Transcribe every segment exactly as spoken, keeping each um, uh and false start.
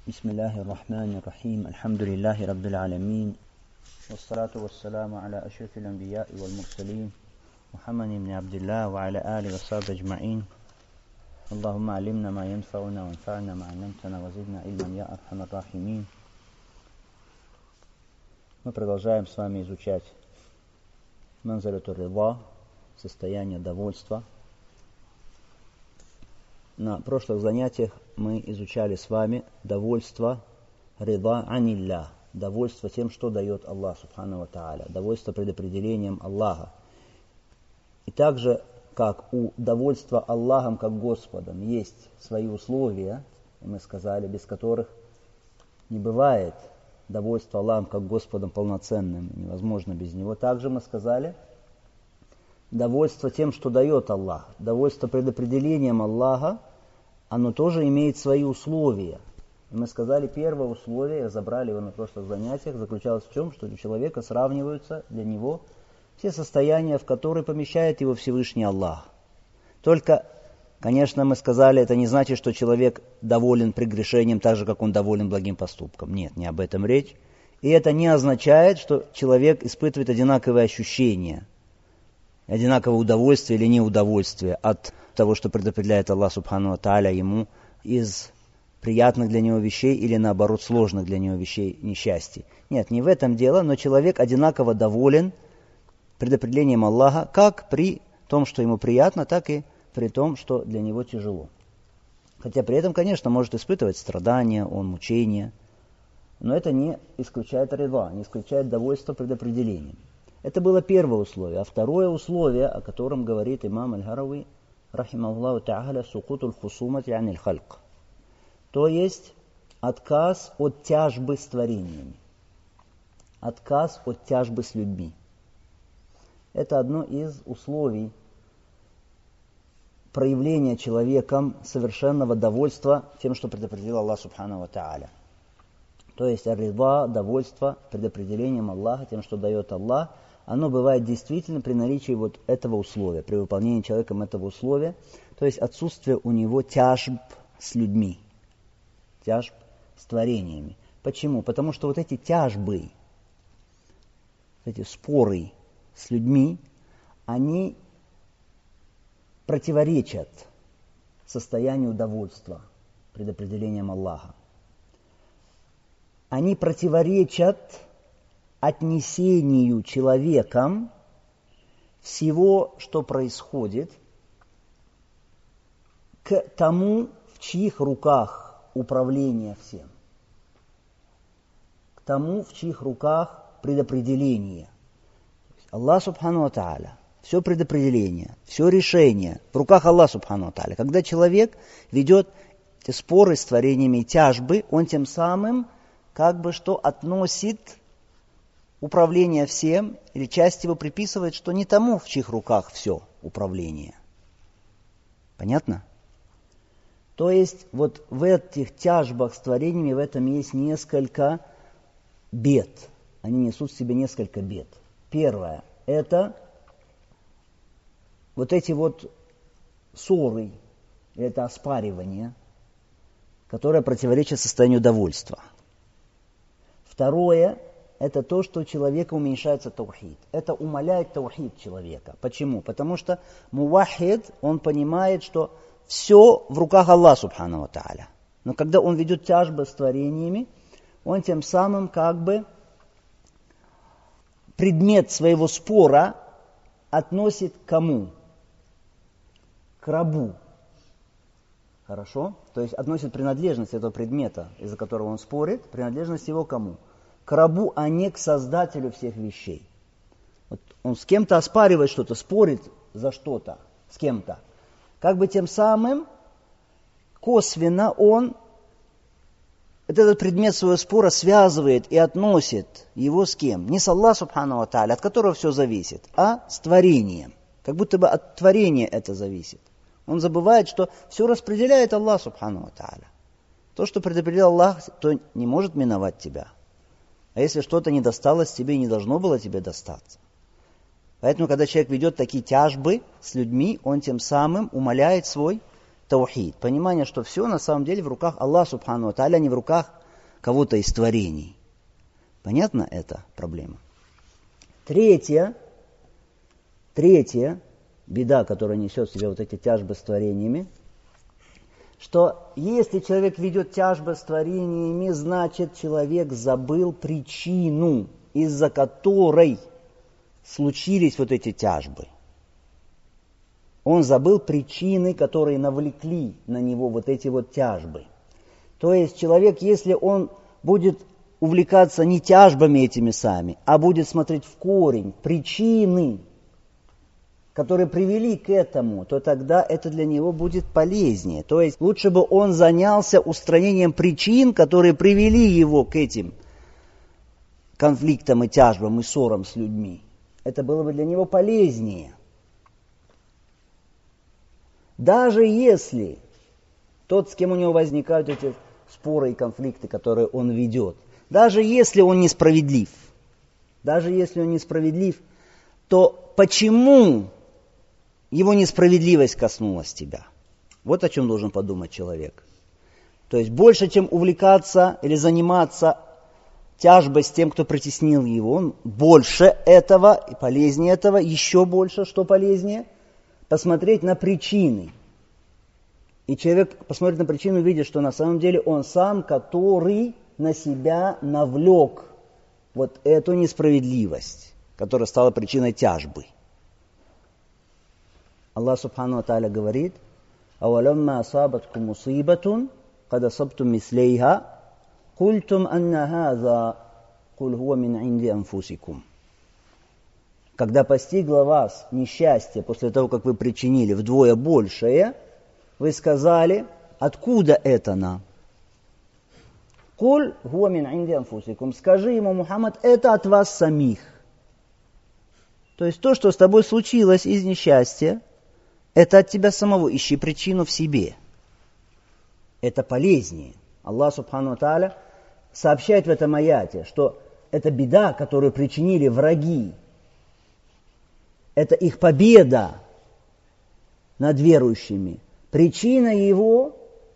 بسم الله الرحمن الرحيم الحمد لله رب العالمين والصلاة والسلام على أشرف الأنبياء والمرسلين محمد بن عبد الله وعلى آله وصحبه أجمعين اللهم علمنا ما ينفعنا وانفعنا ما علمتنا وزدنا علما يا أرحم الراحمين. Мы продолжаем с вами изучать манзаляту ридha, состояние довольства. На прошлых занятиях мы изучали с вами довольство ридha аниллях, довольство тем, что дает Аллах субхану ва тааля, довольство предопределением Аллаха. И также, как у довольства Аллахом как Господом есть свои условия, мы сказали, без которых не бывает довольство Аллахом как Господом полноценным, невозможно без него. Также мы сказали, довольство тем, что дает Аллах, довольство предопределением Аллаха, оно тоже имеет свои условия. И мы сказали, первое условие, разобрали его на прошлых занятиях, заключалось в чем, что у человека сравниваются для него все состояния, в которые помещает его Всевышний Аллах. Только, конечно, мы сказали, это не значит, что человек доволен прегрешением так же, как он доволен благим поступком. Нет, не об этом речь. И это не означает, что человек испытывает одинаковые ощущения, одинаковое удовольствие или неудовольствие от того, что предопределяет Аллах субхану ва тааля ему из приятных для него вещей или наоборот сложных для него вещей несчастий. Нет, не в этом дело, но человек одинаково доволен предопределением Аллаха как при том, что ему приятно, так и при том, что для него тяжело. Хотя при этом, конечно, может испытывать страдания, он мучения, но это не исключает ридha, не исключает довольство предопределением. Это было первое условие. А второе условие, о котором говорит имам Аль-Харави, рахимахуллаху та'аля, сукутуль хусумати аниль хальк. То есть отказ от тяжбы с творениями. Отказ от тяжбы с людьми. Это одно из условий проявления человеком совершенного довольства тем, что предопределил Аллах субхану ва тааля. То есть ридha, довольство предопределением Аллаха, тем, что дает Аллах, оно бывает действительно при наличии вот этого условия, при выполнении человеком этого условия, то есть отсутствие у него тяжб с людьми, тяжб с творениями. Почему? Потому что вот эти тяжбы, эти споры с людьми, они противоречат состоянию довольства предопределением Аллаха. Они противоречат отнесению человеком всего, что происходит, к тому, в чьих руках управление всем, к тому, в чьих руках предопределение. Аллах субхану ва тааля, все предопределение, все решение в руках Аллаха субхану ва тааля. Когда человек ведет эти споры с творениями, тяжбы, он тем самым как бы что относит управление всем, или часть его приписывает, что не тому, в чьих руках все управление. Понятно? То есть вот в этих тяжбах с творениями, в этом есть несколько бед. Они несут в себе несколько бед. Первое – это вот эти вот ссоры, это оспаривание, которое противоречит состоянию довольства. Второе – это то, что у человека уменьшается таухид. Это умаляет таухид человека. Почему? Потому что мувахид, он понимает, что все в руках Аллаха субхану ва тааля. Но когда он ведет тяжбы с творениями, он тем самым как бы предмет своего спора относит к кому? К рабу. Хорошо? То есть относит принадлежность этого предмета, из-за которого он спорит, принадлежность его кому? К рабу, а не к создателю всех вещей. Вот он с кем-то оспаривает что-то, спорит за что-то, с кем-то. Как бы тем самым косвенно он этот предмет своего спора связывает и относит его с кем? Не с Аллахом субхану ва тааля, от которого все зависит, а с творением. Как будто бы от творения это зависит. Он забывает, что все распределяет Аллах субхану ва тааля. То, что предопределил Аллах, то не может миновать тебя. А если что-то не досталось тебе, не должно было тебе достаться. Поэтому, когда человек ведет такие тяжбы с людьми, он тем самым умаляет свой таухид. Понимание, что все на самом деле в руках Аллаха субхану ва тааля, а не в руках кого-то из творений. Понятно эта проблема? Третья, третья беда, которая несет в себе вот эти тяжбы с творениями, что если человек ведет тяжбы с творениями, значит человек забыл причину, из-за которой случились вот эти тяжбы. Он забыл причины, которые навлекли на него вот эти вот тяжбы. То есть человек, если он будет увлекаться не тяжбами этими сами, а будет смотреть в корень, причины, которые привели к этому, то тогда это для него будет полезнее. То есть лучше бы он занялся устранением причин, которые привели его к этим конфликтам и тяжбам и ссорам с людьми. Это было бы для него полезнее. Даже если тот, с кем у него возникают эти споры и конфликты, которые он ведет, даже если он несправедлив, даже если он несправедлив, то почему его несправедливость коснулась тебя? Вот о чем должен подумать человек. То есть больше, чем увлекаться или заниматься тяжбой с тем, кто притеснил его, он больше этого и полезнее этого, еще больше, что полезнее, посмотреть на причины. И человек посмотрит на причину, видит, что на самом деле он сам, который на себя навлек вот эту несправедливость, которая стала причиной тяжбы. Аллах Субхану ва Тааля говорит: «Авалямма асабаткум мусибатун, кад асабтум мислейха, культум анна хаза, куль хуа мин инди анфусикум». Когда постигло вас несчастье после того, как вы причинили вдвое большее, вы сказали: откуда это нам? Куль хуа мин инди анфусикум. Скажи ему, Мухаммад, это от вас самих. То есть то, что с тобой случилось из несчастья, это от тебя самого. Ищи причину в себе. Это полезнее. Аллах Субхану ва Тааля сообщает в этом аяте, что это беда, которую причинили враги. Это их победа над верующими. Причина его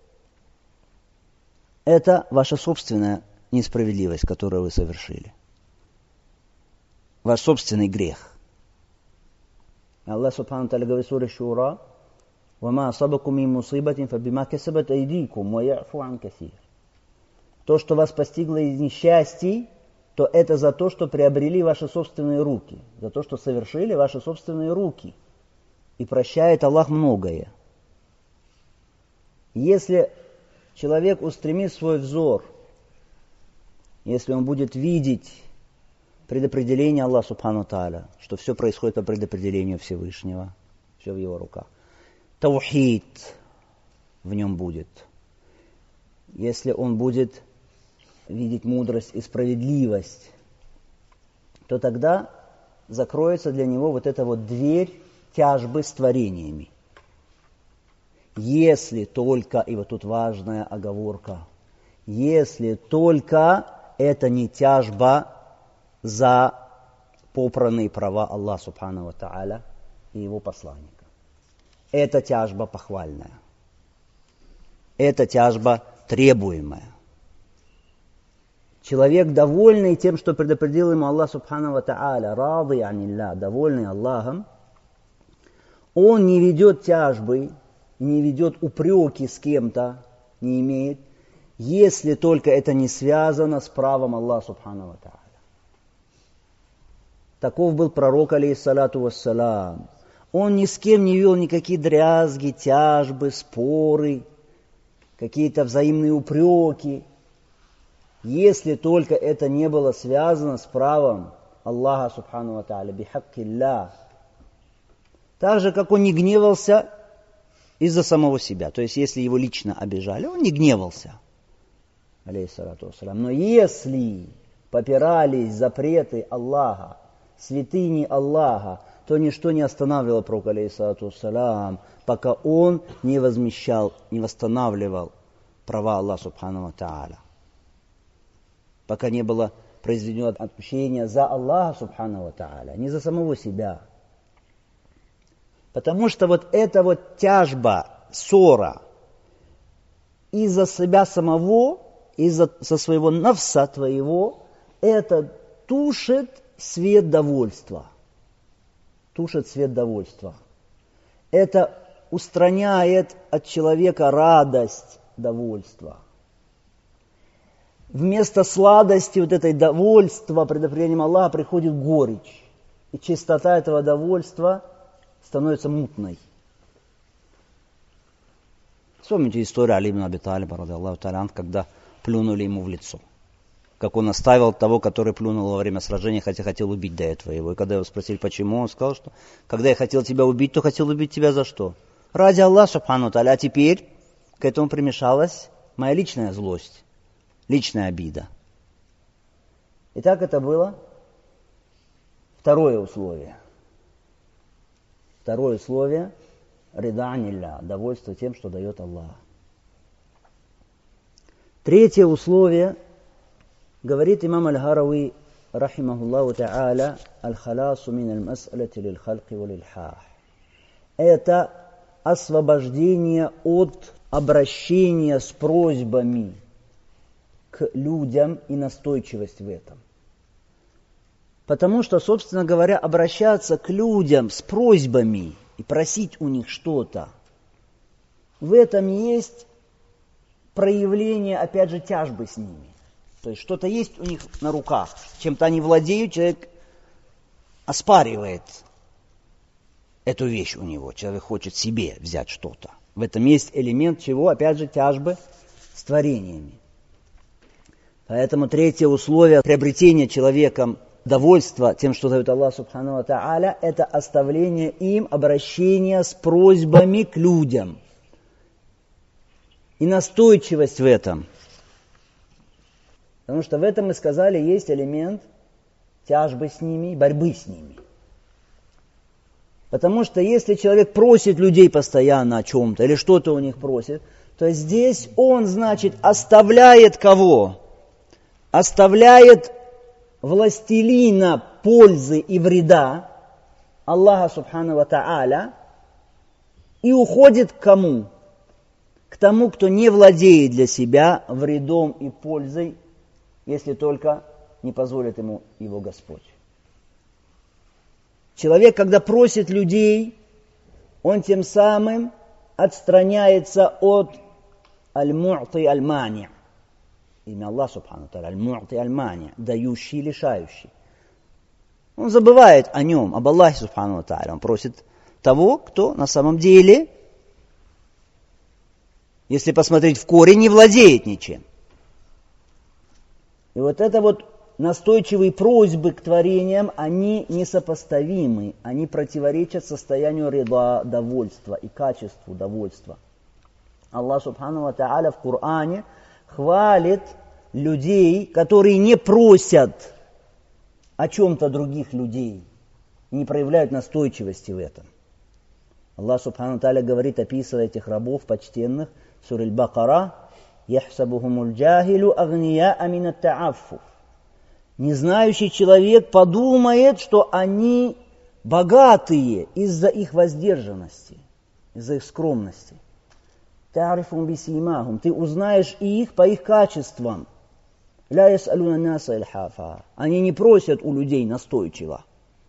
– это ваша собственная несправедливость, которую вы совершили. Ваш собственный грех. Аллах Субхану ва Тааля говорит в суре Шура: «Вама асабакум мин мусибатин фабима касабат айдикум ва я'фу ан касир». То, что вас постигло из несчастий, то это за то, что приобрели ваши собственные руки, за то, что совершили ваши собственные руки. И прощает Аллах многое. Если человек устремит свой взор, если он будет видеть предопределение Аллаха Субхану ва Тааля, что все происходит по предопределению Всевышнего, все в его руках, таухид в нем будет. Если он будет видеть мудрость и справедливость, то тогда закроется для него вот эта вот дверь тяжбы с творениями. Если только, и вот тут важная оговорка, если только это не тяжба за попранные права Аллаха Субхану ва Тааля и его посланника. Это тяжба похвальная. Это тяжба требуемая. Человек, довольный тем, что предопределил ему Аллах Субхану ва Тааля, ради анилля, довольный Аллахом, он не ведет тяжбы, не ведет упреки с кем-то, не имеет, если только это не связано с правом Аллаха Субхану ва Тааля. Таков был пророк, алейхиссалату вассалам. Он ни с кем не вел никакие дрязги, тяжбы, споры, какие-то взаимные упреки, если только это не было связано с правом Аллаха Субхану ва Тааля, бихаккиллях. Так же, как он не гневался из-за самого себя. То есть, если его лично обижали, он не гневался, алейхиссалату вассалам. Но если попирались запреты Аллаха, святыни Аллаха, то ничто не останавливало пророка, алейхиссалату вассалам, пока он не возмещал, не восстанавливал права Аллаха Субхану ва Тааля. Пока не было произведено отпущение за Аллаха Субхану ва Тааля, не за самого себя. Потому что вот эта вот тяжба, ссора из-за себя самого, из-за со своего нафса твоего, это тушит свет довольства. Тушит свет довольства. Это устраняет от человека радость довольства. Вместо сладости вот этой довольства пред определением Аллаха приходит горечь. И чистота этого довольства становится мутной. Вспомните историю Али ибн Аби Талиба, радиаллаху та'аля, когда плюнули ему в лицо. Как он оставил того, который плюнул во время сражения, хотя хотел убить до этого его. И когда его спросили, почему, он сказал, что когда я хотел тебя убить, то хотел убить тебя за что? Ради Аллаха, субхану та'аля. А теперь к этому примешалась моя личная злость, личная обида. И так это было второе условие. Второе условие – рида анилля, довольство тем, что дает Аллах. Третье условие, говорит имам Аль-Харави, рахимахуллаху та'аля, аль-халясу мин аль-мас'алати лиль-халки ва-лиль-хах. Это освобождение от обращения с просьбами к людям и настойчивость в этом. Потому что, собственно говоря, обращаться к людям с просьбами и просить у них что-то, в этом есть проявление, опять же, тяжбы с ними. То есть что-то есть у них на руках, чем-то они владеют, человек оспаривает эту вещь у него, человек хочет себе взять что-то. В этом есть элемент чего? Опять же, тяжбы с творениями. Поэтому третье условие приобретения человеком довольства тем, что дает Аллах субхану ва та'аля, это оставление им обращения с просьбами к людям. И настойчивость в этом. Потому что в этом, мы сказали, есть элемент тяжбы с ними, борьбы с ними. Потому что если человек просит людей постоянно о чем-то, или что-то у них просит, то здесь он, значит, оставляет кого? Оставляет властелина пользы и вреда, Аллаха субхану ва та'аля, и уходит к кому? К тому, кто не владеет для себя вредом и пользой, если только не позволит ему его Господь. Человек, когда просит людей, он тем самым отстраняется от аль-му'ти аль-мани'. Имя Аллах субхану та'аля, аль-му'ти аль-мани', дающий и лишающий. Он забывает о нем, об Аллахе субхану та'аля. Он просит того, кто на самом деле, если посмотреть в корень, не владеет ничем. И вот это вот настойчивые просьбы к творениям, они несопоставимы, они противоречат состоянию рида, довольства и качеству довольства. Аллах субхану ва та'аля в Коране хвалит людей, которые не просят о чем-то других людей, не проявляют настойчивости в этом. Аллах субхану ва та'аля говорит, описывая этих рабов почтенных, сура Аль-Бакара, «Яхсабухумуль джахилу агнияа мин ат-та'аффуф». Незнающий человек подумает, что они богатые из-за их воздержанности, из-за их скромности. «Та'рифум бисимахум», ты узнаешь их по их качествам. «Ля яс'алуна наса ильхафа», они не просят у людей настойчиво.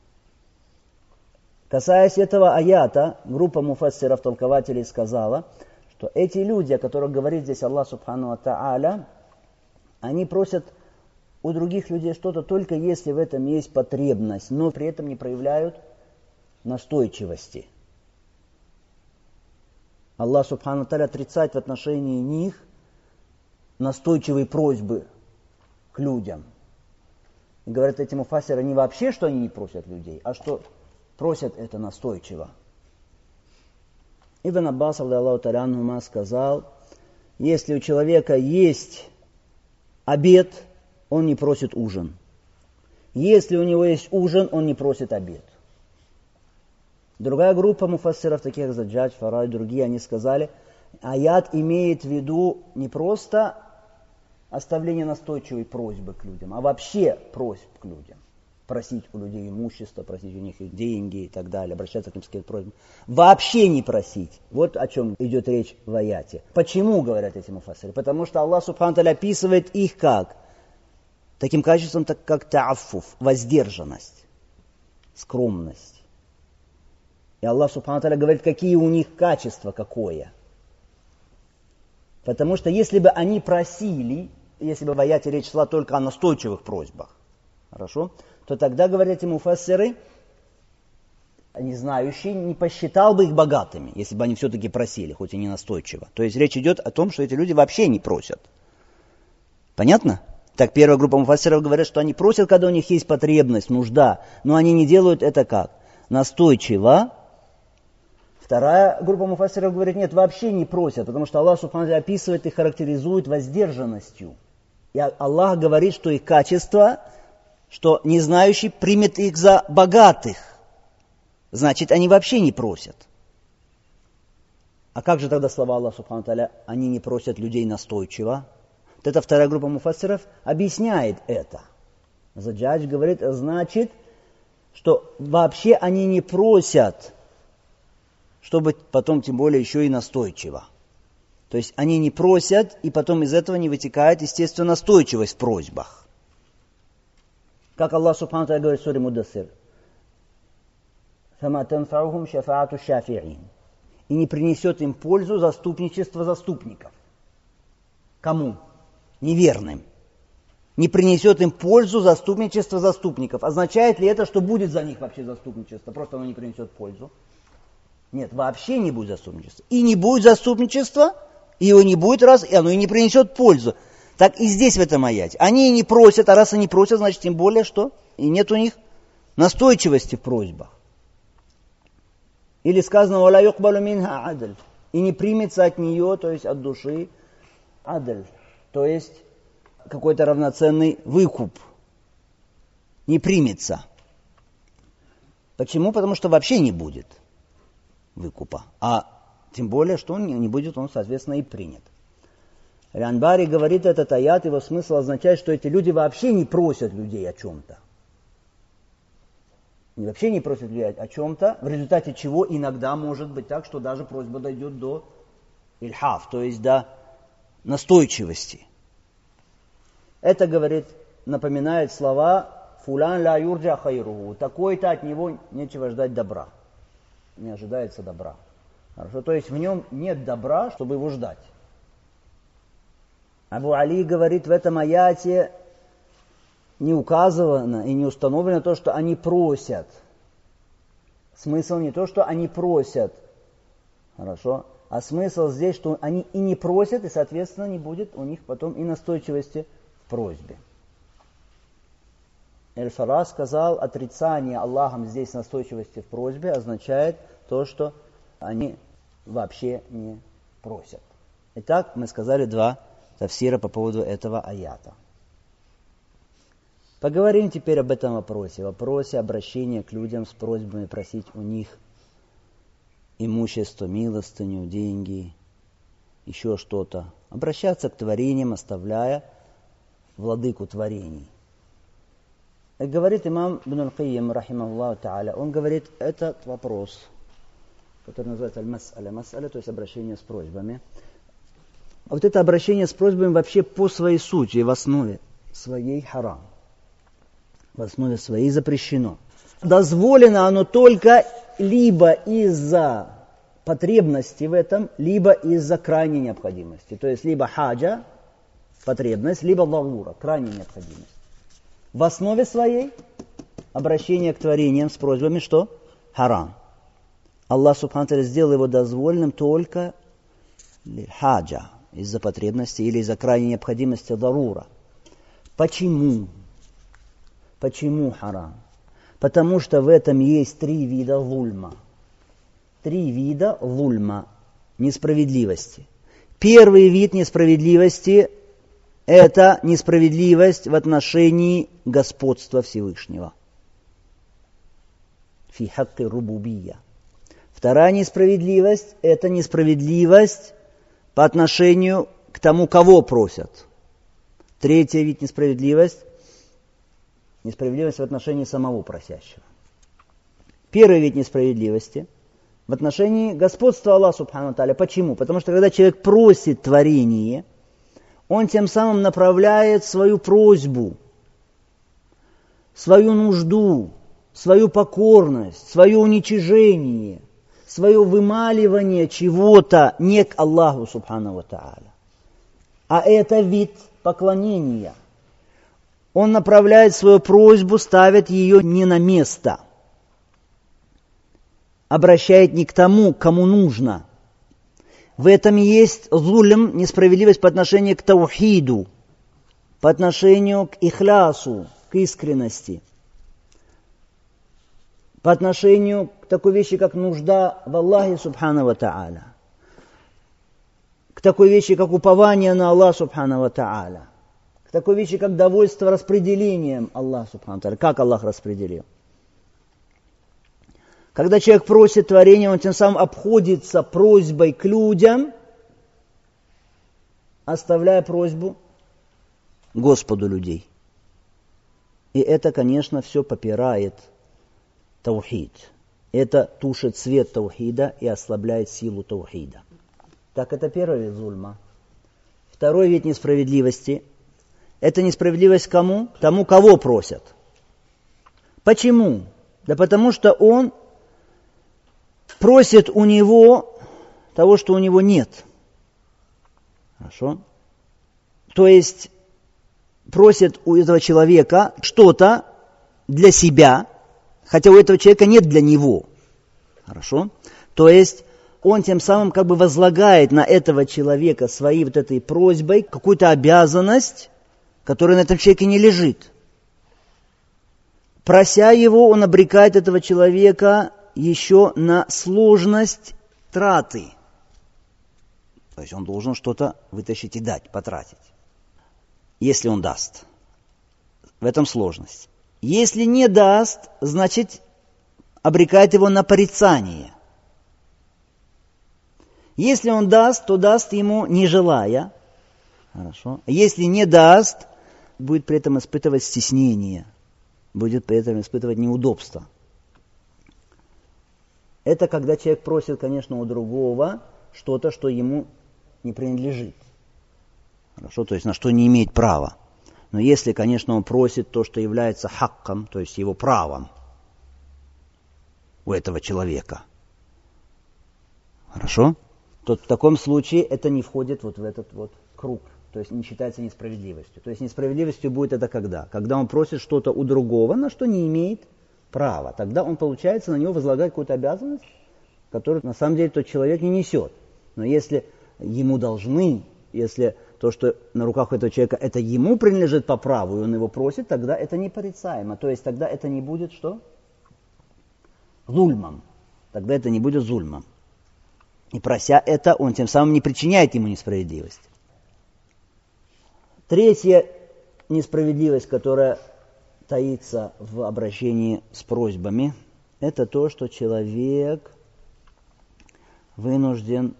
Касаясь этого аята, группа муфассиров, толкователей сказала, что эти люди, о которых говорит здесь Аллах субхану ва та'аля, они просят у других людей что-то только если в этом есть потребность, но при этом не проявляют настойчивости. Аллах субхану ва та'аля отрицает в отношении них настойчивые просьбы к людям. И говорят эти муфассиры не вообще, что они не просят людей, а что просят это настойчиво. Ибн Аббас, Аллаху та'аля анхума, сказал, если у человека есть обед, он не просит ужин. Если у него есть ужин, он не просит обед. Другая группа муфассиров, таких как Заджадж, Фарай и другие, они сказали, аят имеет в виду не просто оставление настойчивой просьбы к людям, а вообще просьб к людям. просить у людей имущество, просить у них их деньги и так далее, обращаться к ним с какими-то просьбами. Вообще не просить. Вот о чем идет речь в аяте. Почему, говорят эти муфассиры? Потому что Аллах Субхану ва Тааля описывает их как? Таким качеством, так как та'аффуф, воздержанность, скромность. И Аллах Субхану ва Тааля говорит, какие у них качества, какое. Потому что если бы они просили, если бы в аяте речь шла только о настойчивых просьбах, хорошо, то тогда, говорят эти муфассиры, не знающий не посчитал бы их богатыми, если бы они все-таки просили, хоть и не настойчиво. То есть речь идет о том, что эти люди вообще не просят. Понятно? Так, первая группа муфассиров говорят, что они просят, когда у них есть потребность, нужда, но они не делают это как? Настойчиво. Вторая группа муфассиров говорит, нет, вообще не просят, потому что Аллах Субхану ва Тааля описывает и характеризует воздержанностью. И Аллах говорит, что их качество, что незнающий примет их за богатых. Значит, они вообще не просят. А как же тогда слова Аллаха Субхану ва Тааля, они не просят людей настойчиво? Вот эта вторая группа муфассиров объясняет это. Заджадж говорит, значит, что вообще они не просят, чтобы потом тем более еще и настойчиво. То есть они не просят, и потом из этого не вытекает, естественно, настойчивость в просьбах. Как Аллах Субхану ва Тааля говорит в суре Муддассир, «Фама танфаухум шафаату шафи'ин». И не принесет им пользу заступничество заступников. Кому? Неверным. Не принесет им пользу заступничество заступников. Означает ли это, что будет за них вообще заступничество? Просто оно не принесет пользу? Нет, вообще не будет заступничества. И не будет заступничества, и его не будет раз, и оно и не принесет пользу. Так и здесь в этом аяте. Они не просят, а раз они просят, значит тем более что? И нет у них настойчивости в просьбах. Или сказано, «Валя юкбалу минха адль». И не примется от нее, то есть от души, адль. То есть какой-то равноценный выкуп. Не примется. Почему? Потому что вообще не будет выкупа. А тем более, что он не будет, он, соответственно, и принят. Аль-Анбари говорит, этот аят, его смысл означает, что эти люди вообще не просят людей о чем-то. Они вообще не просят людей о чем-то, в результате чего иногда может быть так, что даже просьба дойдет до ильхаф, то есть до настойчивости. Это, говорит, напоминает слова «фулян ла юрджа хайруху». Такой-то от него нечего ждать добра. Не ожидается добра. Хорошо, то есть в нем нет добра, чтобы его ждать. Абу Али говорит, в этом аяте не указано и не установлено то, что они просят. Смысл не то, что они просят. Хорошо. А смысл здесь, что они и не просят, и, соответственно, не будет у них потом и настойчивости в просьбе. Эль-Фара сказал, отрицание Аллахом здесь настойчивости в просьбе означает то, что они вообще не просят. Итак, мы сказали два тафсира по поводу этого аята. Поговорим теперь об этом вопросе, вопросе обращения к людям с просьбами просить у них имущество, милостыню, деньги, еще что-то. Обращаться к творениям, оставляя владыку творений. И говорит имам Ибн аль-Кайим, рахимахуллаху та'аля, он говорит, этот вопрос, который называется аль-мас'аля, мас'аля, то есть обращение с просьбами. А вот это обращение с просьбами вообще по своей сути, в основе своей харам. В основе своей запрещено. Дозволено оно только либо из-за потребности в этом, либо из-за крайней необходимости. То есть либо хаджа, потребность, либо лавура, крайняя необходимость. В основе своей обращение к творениям с просьбами что? Харам. Аллах Субхану ва Тааля сделал его дозволенным только хаджа, из-за потребности или из-за крайней необходимости лавура. Почему? Почему харам? Потому что в этом есть три вида зульма. Три вида зульма, несправедливости. Первый вид несправедливости – это несправедливость в отношении господства Всевышнего. Фи хакки рубубия. Вторая несправедливость – это несправедливость по отношению к тому, кого просят. Третий вид несправедливости – Несправедливость в отношении самого просящего. Первый вид несправедливости в отношении господства Аллаха Субхану ва Тааля. Почему? Потому что когда человек просит творение, он тем самым направляет свою просьбу, свою нужду, свою покорность, свое уничижение, свое вымаливание чего-то не к Аллаху Субхану ва Тааля. А это вид поклонения. Он направляет свою просьбу, ставит ее не на место, обращает не к тому, кому нужно. В этом есть зулм, несправедливость по отношению к таухиду, по отношению к ихлясу, к искренности, по отношению к такой вещи, как нужда в Аллахе Субхану ва Тааля, к такой вещи, как упование на Аллаха Субхану ва Тааля, к такой вещи, как довольство распределением Аллаха Субхану ва Тааля. Как Аллах распределил? Когда человек просит творения, он тем самым обходится просьбой к людям, оставляя просьбу Господу людей. И это, конечно, все попирает таухид. Это тушит свет таухида и ослабляет силу таухида. Так, это первый вид зульма. Второй вид несправедливости – это несправедливость кому? Тому, кого просят. Почему? Да потому что он просит у него того, что у него нет. Хорошо? То есть просит у этого человека что-то для себя, хотя у этого человека нет для него. Хорошо? То есть он тем самым как бы возлагает на этого человека своей вот этой просьбой какую-то обязанность, которая на этом человеке не лежит. Прося его, он обрекает этого человека еще на сложность траты. То есть он должен что-то вытащить и дать, потратить. Если он даст. В этом сложность. Если не даст, значит, обрекает его на порицание. Если он даст, то даст ему не желая. Хорошо. Если не даст, будет при этом испытывать стеснение. Будет при этом испытывать неудобство. Это когда человек просит, конечно, у другого что-то, что ему не принадлежит. Хорошо, то есть на что не имеет права. Но если, конечно, он просит то, что является хакком, то есть его правом у этого человека, хорошо, то в таком случае это не входит вот в этот вот круг, то есть не считается несправедливостью. То есть несправедливостью будет это когда? Когда он просит что-то у другого, на что не имеет права. Тогда он, получается, на него возлагает какую-то обязанность, которую на самом деле тот человек не несет. Но если ему должны, если то, что на руках этого человека, это ему принадлежит по праву, и он его просит, тогда это непорицаемо. То есть тогда это не будет что? Зульмом. Тогда это не будет зульмом. И прося это, он тем самым не причиняет ему несправедливость. Третья несправедливость, которая таится в обращении с просьбами, это то, что человек вынужден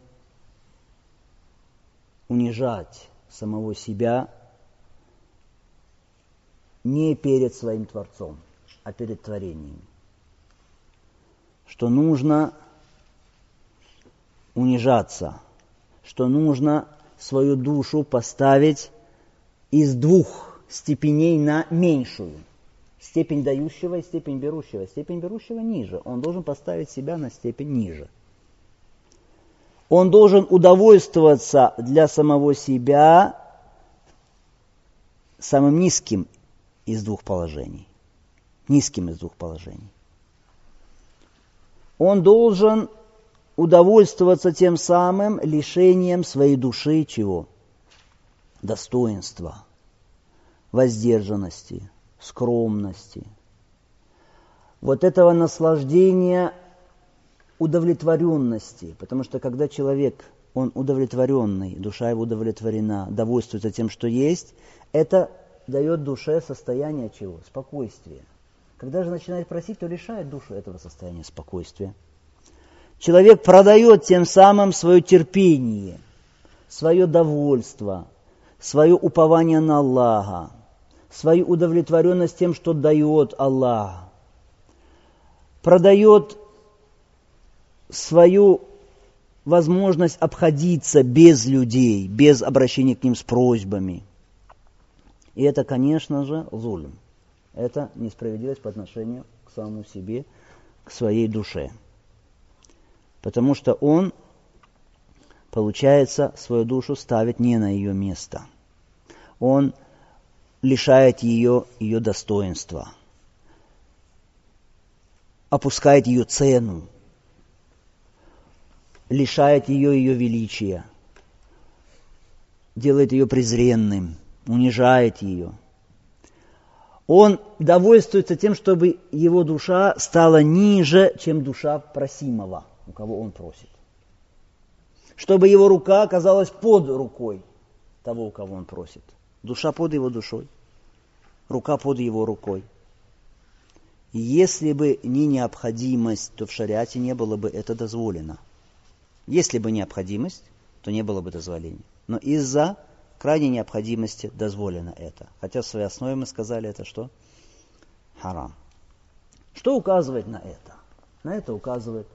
унижать самого себя не перед своим Творцом, а перед творением. Что нужно унижаться, что нужно свою душу поставить из двух степеней на меньшую. Степень дающего и степень берущего. Степень берущего ниже. Он должен поставить себя на степень ниже. Он должен удовольствоваться для самого себя самым низким из двух положений. Низким из двух положений. Он должен удовольствоваться тем самым лишением своей души чего? Достоинства, воздержанности, скромности. Вот этого наслаждения удовлетворенности. Потому что когда человек, он удовлетворенный, душа его удовлетворена, довольствуется тем, что есть, это дает душе состояние чего? Спокойствия. Когда же начинает просить, то лишает душу этого состояния спокойствия. Человек продает тем самым свое терпение, свое довольство, свое упование на Аллаха, свою удовлетворенность тем, что дает Аллах, продает свою возможность обходиться без людей, без обращения к ним с просьбами. И это, конечно же, зулм. Это несправедливость по отношению к самому себе, к своей душе. Потому что он, получается, свою душу ставит не на ее место. Он лишает ее ее достоинства, опускает ее цену, лишает ее ее величия, делает ее презренным, унижает ее. Он довольствуется тем, чтобы его душа стала ниже, чем душа просимого, у кого он просит. Чтобы его рука оказалась под рукой того, у кого он просит. Душа под его душой, рука под его рукой. И если бы не необходимость, то в шариате не было бы это дозволено. Если бы необходимость, то не было бы дозволения. Но из-за крайней необходимости дозволено это. Хотя в своей основе мы сказали это что? Харам. Что указывает на это? На это указывает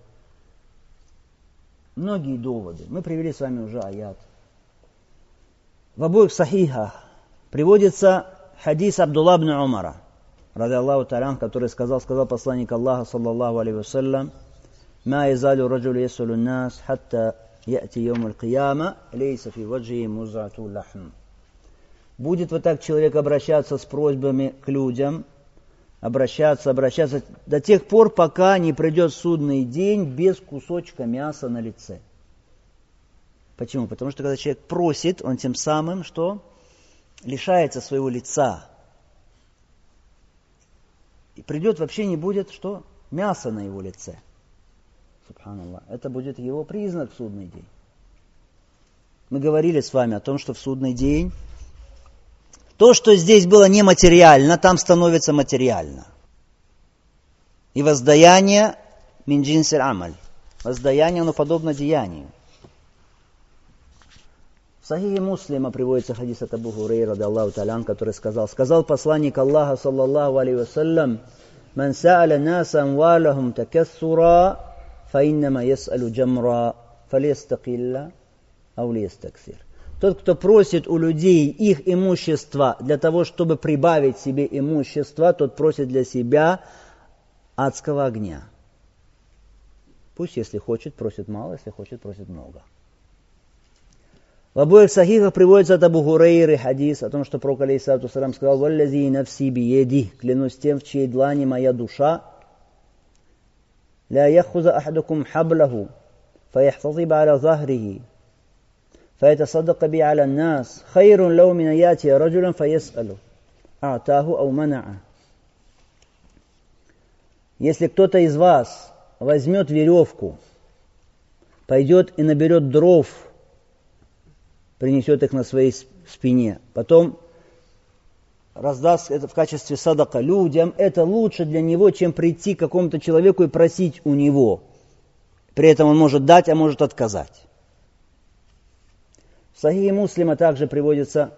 многие доводы. Мы привели с вами уже аят. В обоих сахихах приводится хадис Абдулла ибн Умара, ради Аллаху та'аля, который сказал, сказал посланник Аллаха, саллаллаху алейхи вассалям: «Ма язалю раджулю ясулю нас, хатта яти йом аль-кияма, лейса фи ваджи музату лахм». Будет вот так человек обращаться с просьбами к людям, обращаться, обращаться до тех пор, пока не придет судный день без кусочка мяса на лице. Почему? Потому что когда человек просит, он тем самым, что лишается своего лица. И придет, вообще не будет, что? Мяса на его лице. Субханаллах. Это будет его признак в судный день. Мы говорили с вами о том, что в судный день то, что здесь было нематериально, там становится материально. И воздаяние мин джинсиль амаль. Воздаяние, оно подобно деянию. В Сахихе Муслима приводится хадис от Абу Хурейра, ради Аллаху та'аля, который сказал, сказал посланник Аллаха, саллаллаху алейхи вассалям: «Ман са'аля наса амвалахум такассура, фа иннама яс'алю джамра, фалестакилля, ау лестаксир». Тот, кто просит у людей их имущество для того, чтобы прибавить себе имущество, тот просит для себя адского огня. Пусть, если хочет, просит мало, если хочет, просит много. В обоих сахихах приводится от Абу Хурейры хадис о том, что пророк алейхиссалату вассалям сказал: «Валлази нафси биеди, клянусь тем, в чьей длани моя душа, ля яхуза ахадукум хаблаху, фаяхтазиба аля захрихи, فيتصدق به على الناس خير لو من ياتي رجلا فيسأله أعطاه أو منعه». Если кто-то из вас возьмет веревку, пойдет и наберет дров, принесет их на своей спине, потом раздаст это в качестве садака людям, это лучше для него, чем прийти к какому-то человеку и просить у него. При этом он может дать, а может отказать. В Сахихе Муслима также приводится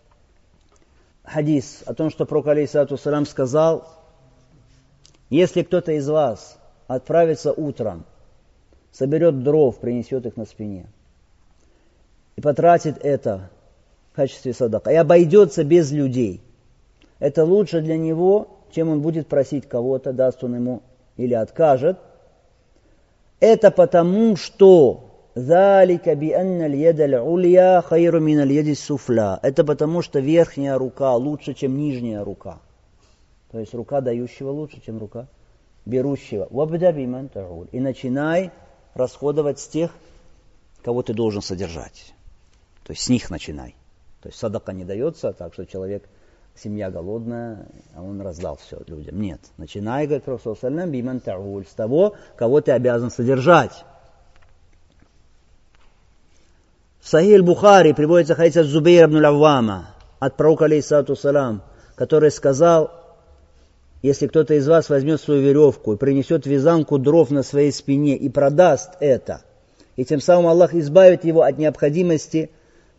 хадис о том, что пророк алейхиссалату вассалям сказал: если кто-то из вас отправится утром, соберет дров, принесет их на спине и потратит это в качестве садака, и обойдется без людей, это лучше для него, чем он будет просить кого-то, даст он ему или откажет. Это потому, что «Залика би анна аль-яда аль-улья хайру мин аль-яди ас-суфля». Это потому, что верхняя рука лучше, чем нижняя рука. То есть рука дающего лучше, чем рука берущего. «Вабда биман та'уль». И начинай расходовать с тех, кого ты должен содержать. То есть с них начинай. То есть садака не дается так, что человек, семья голодная, а он раздал все людям. Нет. Начинай, говорит Пророк саллаллаху алейхи биман та'уль, с того, кого ты обязан содержать. В Сахих аль-Бухари приводится хадис от Зубейра ибн аль-Аввама, от пророка алейхиссалату вассалям, который сказал: если кто-то из вас возьмет свою веревку и принесет вязанку дров на своей спине и продаст это, и тем самым Аллах избавит его от необходимости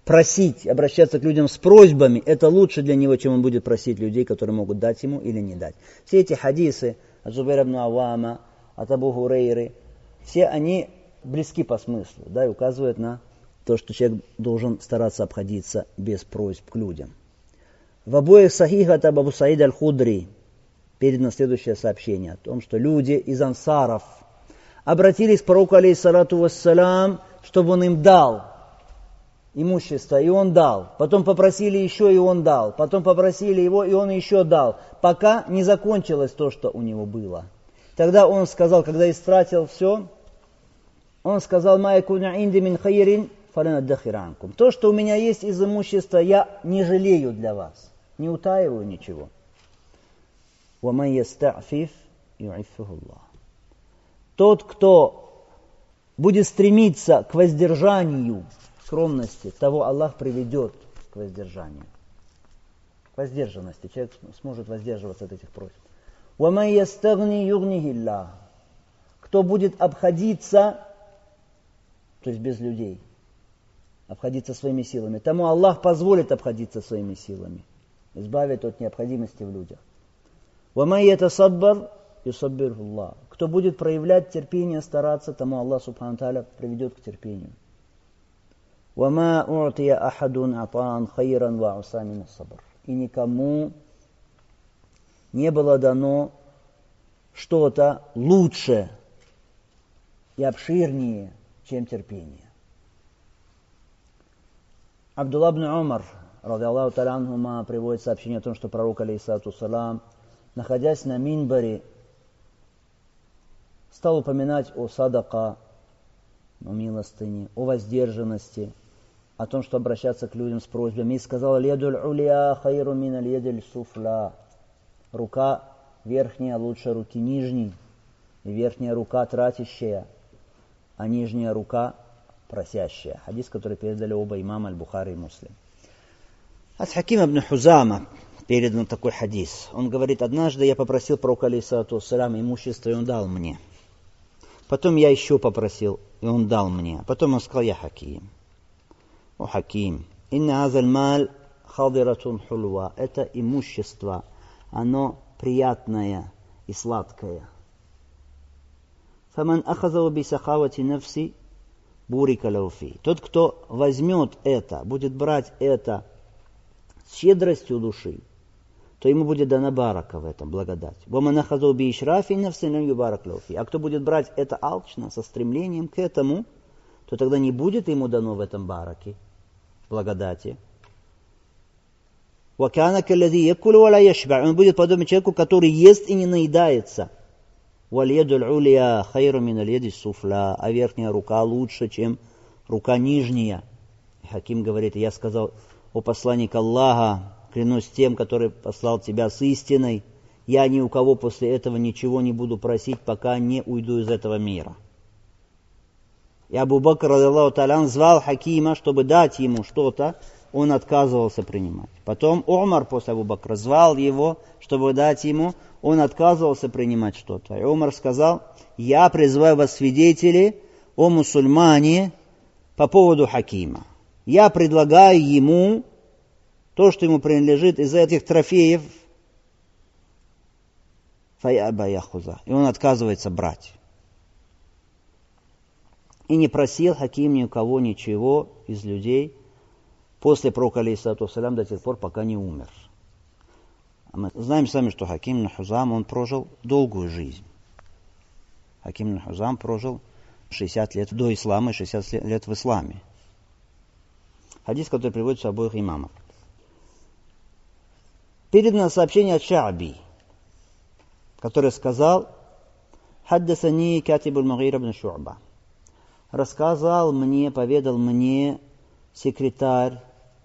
просить, обращаться к людям с просьбами, это лучше для него, чем он будет просить людей, которые могут дать ему или не дать. Все эти хадисы от Зубайра ибн Аввама, от Абу Хурейры, все они близки по смыслу, да, и указывают на то, что человек должен стараться обходиться без просьб к людям. В обоих сахихах от Абу Саида аль-Худри передано следующее сообщение о том, что люди из ансаров обратились к пророку, алейхиссалату вассалям, чтобы он им дал имущество, и он дал. Потом попросили еще, и он дал. Потом попросили его, и он еще дал. Пока не закончилось то, что у него было. Тогда он сказал, когда истратил все, он сказал: «Ма якуна инди мин хайрин фаланаддахир анкум». То, что у меня есть из имущества, я не жалею для вас. Не утаиваю ничего. «Ва ман яста'фиф ю'иффиху Аллах». Тот, кто будет стремиться к воздержанию, скромности, того Аллах приведет к воздержанию. К воздержанности. Человек сможет воздерживаться от этих просьб. وَمَنْ يَسْتَغْنِي يُغْنِهِ اللَّهُ. Кто будет обходиться, то есть без людей, обходиться своими силами, тому Аллах позволит обходиться своими силами, избавит от необходимости в людях. وَمَنْ يَتَصَبَّرْ يُصَبِّرْهُ اللَّهُ. Кто будет проявлять терпение, стараться, тому Аллах субхану тааля приведет к терпению. وَمَا أُعْطِيَ أَحَدٌ عَطَاءً خَيْرًا وَأَوْسَعَ مِنَ الصَّبْرِ. И никому не было дано что-то лучше и обширнее, чем терпение. Абдулла ибн Умар, ради Аллаху та'аля анхума, приводит сообщение о том, что пророк, алейхиссалату вассалям, находясь на минбаре, стал упоминать о садака, о милостыне, о воздержанности, о том, что обращаться к людям с просьбами, и сказал: «Ледуль улия хайру мин аль-едуль суфла». Рука верхняя лучше руки нижней, и верхняя рука тратящая, а нижняя рука просящая. Хадис, который передали оба имама аль-Бухари и Муслим. От Хакима ибн Хузама передан такой хадис. Он говорит: однажды я попросил пророка, алейхиссалату вассалям, имущество, и он дал мне. Потом я еще попросил, и он дал мне. Потом он сказал: я Хаким. О Хаким, инна азаль маль хадиратун хульва. Это имущество, оно приятное и сладкое. Фаман ахазау би сахавати нафси бурика лауфи. Тот, кто возьмет это, будет брать это с щедростью души, то ему будет дана барака в этом, благодать. Ваман ахазау би ишрафи нафси лан юбарак лауфи. А кто будет брать это алчно, со стремлением к этому, то тогда не будет ему дано в этом бараке, благодати. Он будет подобен человеку, который ест и не наедается. А верхняя рука лучше, чем рука нижняя. Хаким говорит: я сказал: о посланник Аллаха, клянусь тем, который послал тебя с истиной, я ни у кого после этого ничего не буду просить, пока не уйду из этого мира. И Абу Бакр, радиллаху та'аля, звал Хакима, чтобы дать ему что-то, он отказывался принимать. Потом Умар после Абу Бакра звал его, чтобы дать ему, он отказывался принимать что-то. И Умар сказал: я призываю вас, свидетели, о мусульмане, по поводу Хакима. Я предлагаю ему то, что ему принадлежит из этих трофеев, фаяба яхуза. И он отказывается брать. И не просил Хаким ни у кого ничего из людей после пророка, алейхиссалату вассалям, до тех пор, пока не умер. А мы знаем сами, что Хаким ибн Хузам, он прожил долгую жизнь. Хаким ибн Хузам прожил шестьдесят лет до ислама и шестьдесят лет в исламе. Хадис, который приводится обоих имамов. Передано сообщение от Ша'би, который сказал: «Хаддасани катиб аль-Мугира ибн Шу'ба». Рассказал мне, поведал мне секретарь,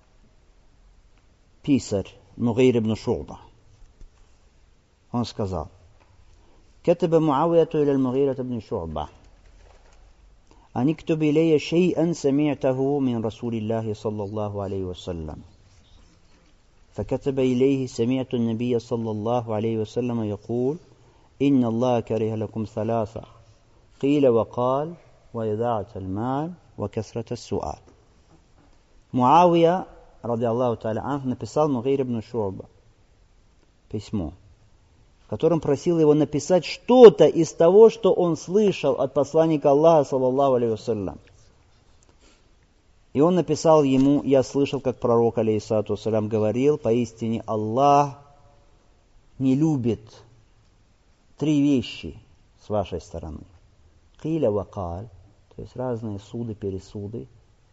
писарь Мугир ибн Шу'ба. Он сказал: «Катаба Муавияту иля аль-Мугира ибн Шу'ба. أن اكتب إلي شيئا سمعته من رسول الله صلى الله عليه وسلم. فكتب إليه: سمعت النبي صلى الله عليه وسلم يقول: إن الله كره لكم ثلاثة: قيل وقال وإذاعة المال وكثرة السؤال». Муавия, ради Аллаху та'аля анх, написал Мугир ибн Шу'ба письмо, в котором просил его написать что-то из того, что он слышал от посланника Аллаха, саллаллаху алейхи вассалям. И он написал ему: я слышал, как пророк, алейхиссалату вассалям, говорил: поистине Аллах не любит три вещи с вашей стороны. Киля вакаль, то есть разные суды, пересуды.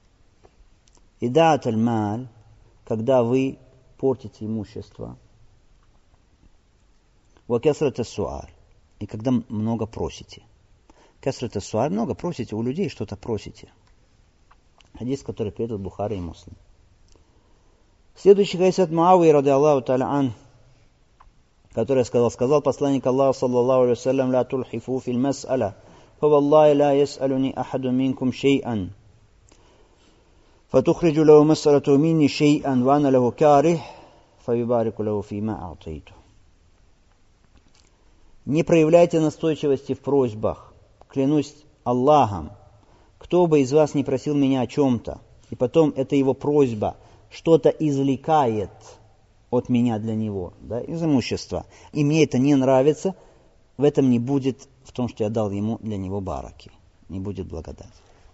Идат аль-маль, когда вы портите имущество. Ва касрат ас-суаль, и когда много просите. Касрат ас-суаль, много просите у людей, что-то просите. Хадис, который приводит Бухари и Муслим. Следующий хадис от Муавии, ради Аллаху та'аля ан, который сказал, сказал посланник Аллаха, саллаллаху алейхи вассалям: ла тульхифу фил мас'аля, фа валлахи ла яс'алуни ахаду минкум шей'ан, фатухриджу лаху мас'алату минни шей'ан, ва ана лаху карих, фа юбарику лаху фима а'тайту. Не проявляйте настойчивости в просьбах. Клянусь Аллахом, кто бы из вас не просил меня о чем-то, и потом это его просьба что-то извлекает от меня для него, да, из имущества, и мне это не нравится, в этом не будет, в том, что я дал ему для него бараки, не будет благодати.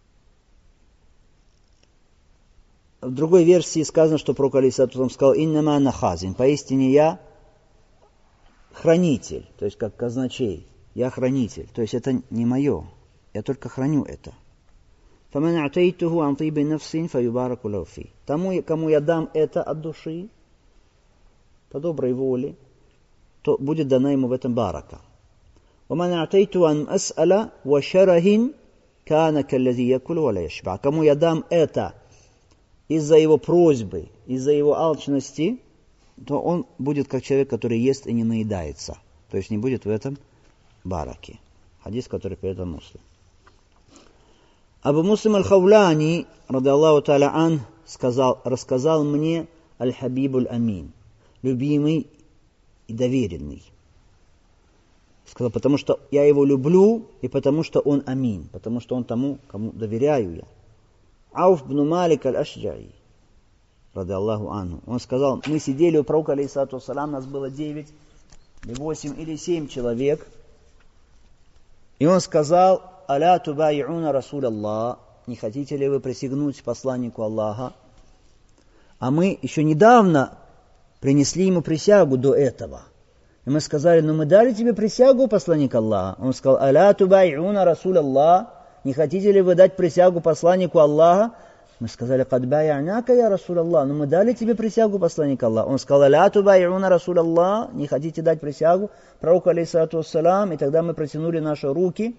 В другой версии сказано, что пророк алейхиссалату вассалям сказал: «Иннама ана хазин», поистине я хранитель, то есть как казначей, я хранитель, то есть это не мое, я только храню это. فَمَنْ أَعْتَيْتُهُ عَنْ طِيبِ نَفْسٍ فَيُبَارَكُ لَهُ فِيهِ. Тому, кому я дам это от души, по доброй воле, то будет дана ему в этом барака. وَمَنْ أَعْتَيْتُ عَنْ أَسْأَلَ وَشَرَهٍ كَانَ كَالَّذِي يَأْكُلُ وَلَا يَشْبَعُ. Кому я дам это из-за его просьбы, из-за его алчности, то он будет как человек, который ест и не наедается. То есть не будет в этом бараки. Хадис, который приводит Муслим. Абу Муслим аль-Хауляни, ради Аллаху та'аля ан, сказал, рассказал мне аль-Хабиб аль-Амин, любимый и доверенный. Сказал, потому что я его люблю, и потому что он амин, потому что он тому, кому доверяю я. Ауф бн Малик аль-Ашджаи, ради Аллаху анху, он сказал: мы сидели у пророка, алейхиссалату вассалям, нас было девять, или восемь, или семь человек, и он сказал: «Аля тубай'уна Расуль Аллах», не хотите ли вы присягнуть посланнику Аллаха? А мы еще недавно принесли ему присягу до этого. И мы сказали: ну мы дали тебе присягу, посланник Аллаха. Он сказал: «Аля тубай'уна Расуль Аллах», не хотите ли вы дать присягу посланнику Аллаха? Мы сказали: «Кад бай'анака я Расуль Аллах», но мы дали тебе присягу, посланник Аллаха. Он сказал: «Аля тубай'уна Расуль Аллах», не хотите дать присягу пророку, алейхиссалату вассалям, и тогда мы протянули наши руки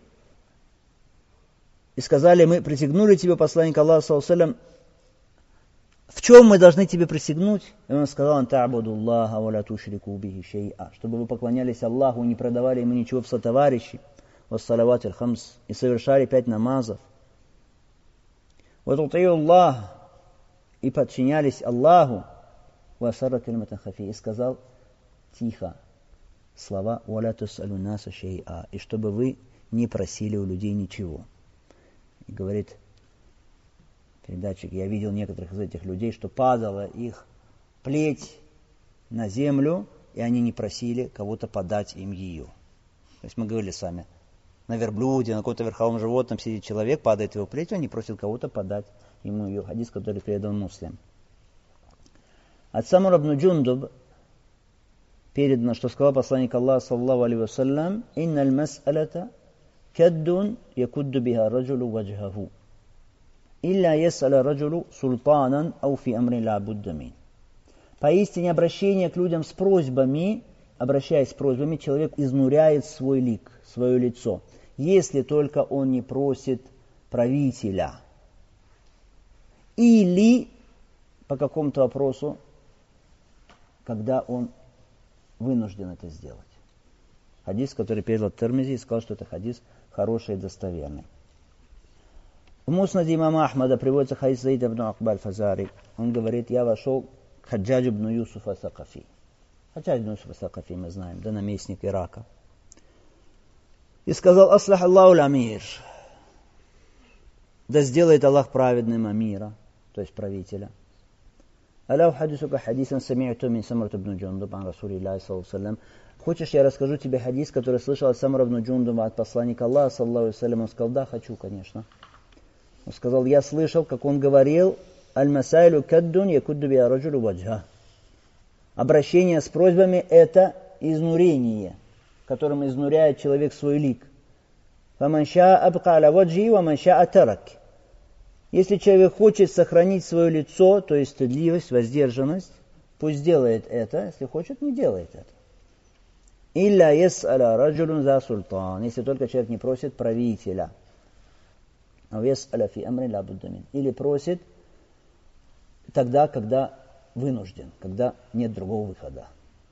и сказали: мы присягнули тебе, посланник Аллаха, саллаллаху алейхи ва саллям, в чем мы должны тебе присягнуть? И он сказал: «Ан та'буду Аллаха ва ла тушрику бихи шей'a», чтобы вы поклонялись Аллаху и не продавали ему ничего в сотоварищи, вассалават аль-хамс, и совершали пять намазов, ва тути'у Аллах, и подчинялись Аллаху, ва асарра калиматан хафи, и сказал тихо слова ва ла тус'алу наса шей'a, и чтобы вы не просили у людей ничего. И говорит передатчик: я видел некоторых из этих людей, что падала их плеть на землю, и они не просили кого-то подать им ее. То есть мы говорили с вами, на верблюде, на каком-то верховом животном сидит человек, падает его плеть, он не просит кого-то подать ему ее. Хадис, который передан Муслим. От Самура ибн Джундуб передано, что сказал посланник Аллаха, саллаллаху алейхи ва саллям: «Инналь мас'алата каддун якудду биха раджулу ваджхаху, илля яс'аля раджулу султанан ау фи амрин ла будда мин». Поистине обращение к людям с просьбами, обращаясь с просьбами, человек изнуряет свой лик, свое лицо, если только он не просит правителя. Или по какому-то вопросу, когда он вынужден это сделать. Хадис, который передал Тирмизи, сказал, что это хадис хороший и достоверный. В Муснаде имама Ахмада приводится хадис Заид ибн Акба аль-Фазари. Он говорит: я вошел к Хаджаджу ибн Юсуфа ас-Сакафи. Хаджадж ибн Юсуф ас-Сакафи, мы знаем, да, наместник Ирака. И сказал: аслах Аллаху аль-Амир, да сделает Аллах праведным амира. то есть правителя. «Аля ухадисука хадисан сами'ту мин Самурата ибн Джундуб ан Расулиллахи саллаллаху алейхи ва саллям». Хочешь, я расскажу тебе хадис, который слышал от Самура ибн Джундуба, от посланника Аллаха, саллаллаху алейхи ва саллям. Он сказал: да, хочу, конечно. Он сказал: я слышал, как он говорил: «Аль-масайлю каддун якудду биа раджулю ваджха». Обращение с просьбами – это изнурение, которым изнуряет человек свой лик. «Фаман шаа абка аля ваджхи, ва ман шаа тарак». Если человек хочет сохранить свое лицо, то есть стыдливость, воздержанность, пусть делает это, если хочет, не делает это. «Илля яс'аля раджулун за султан», если только человек не просит правителя. «Ау яс'аля фи амрин ла будда мин», или просит тогда, когда вынужден, когда нет другого выхода.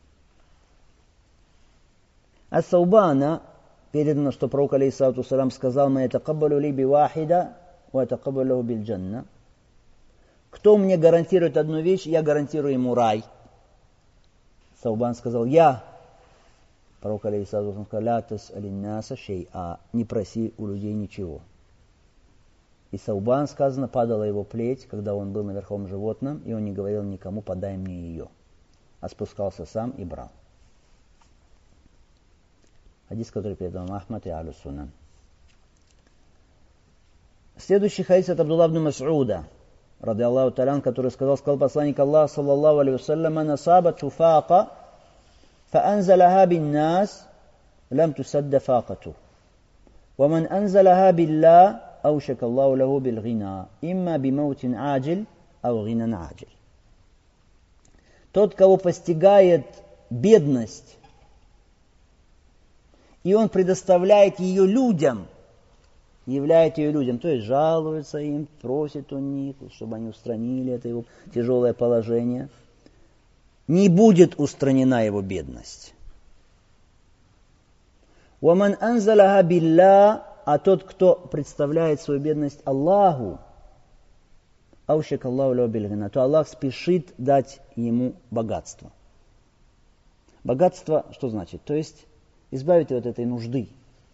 Ас-Саубана передано, что пророк алейхиссалату вассалам сказал: «Ма ятакаббалу ли би вахида, ва ятакаббалу лаху биль джанна». Кто мне гарантирует одну вещь, я гарантирую ему рай. Саубан сказал: я. Пророк алейхиссалату вассалам сказал: ля тас'алин-наса шей'a, не проси у людей ничего. И Саубан, сказано, падала его плеть, когда он был на верховом животном, и он не говорил никому: подай мне ее, а спускался сам и брал. Хадис, который передал Ахмад и Алю Сунан. Следующий хадис от Абдулла ибн Мас'уда, ради Аллаху та'аля, который сказал, сказал посланник Аллаха, саллаллаху алейхи вассалям: «Ман асаба туфаqa, фаанзалаха бин-нас, лам тусадда фaqatu. Ва ман анзалаха билlah, аушака Аллаху лаху бил-гина, имма бимаутин аджил, ау гинан аджил». Тот, кого постигает бедность, и он предоставляет ее людям, являет ее людям, то есть жалуется им, просит у них, чтобы они устранили это его тяжелое положение, не будет устранена его бедность. «Ваман анзалаха билля», а тот, кто представляет свою бедность Аллаху, аушак Аллаху лаху бил-гина, то Аллах спешит дать ему богатство. Богатство что значит? То есть избавить его от этой нужды.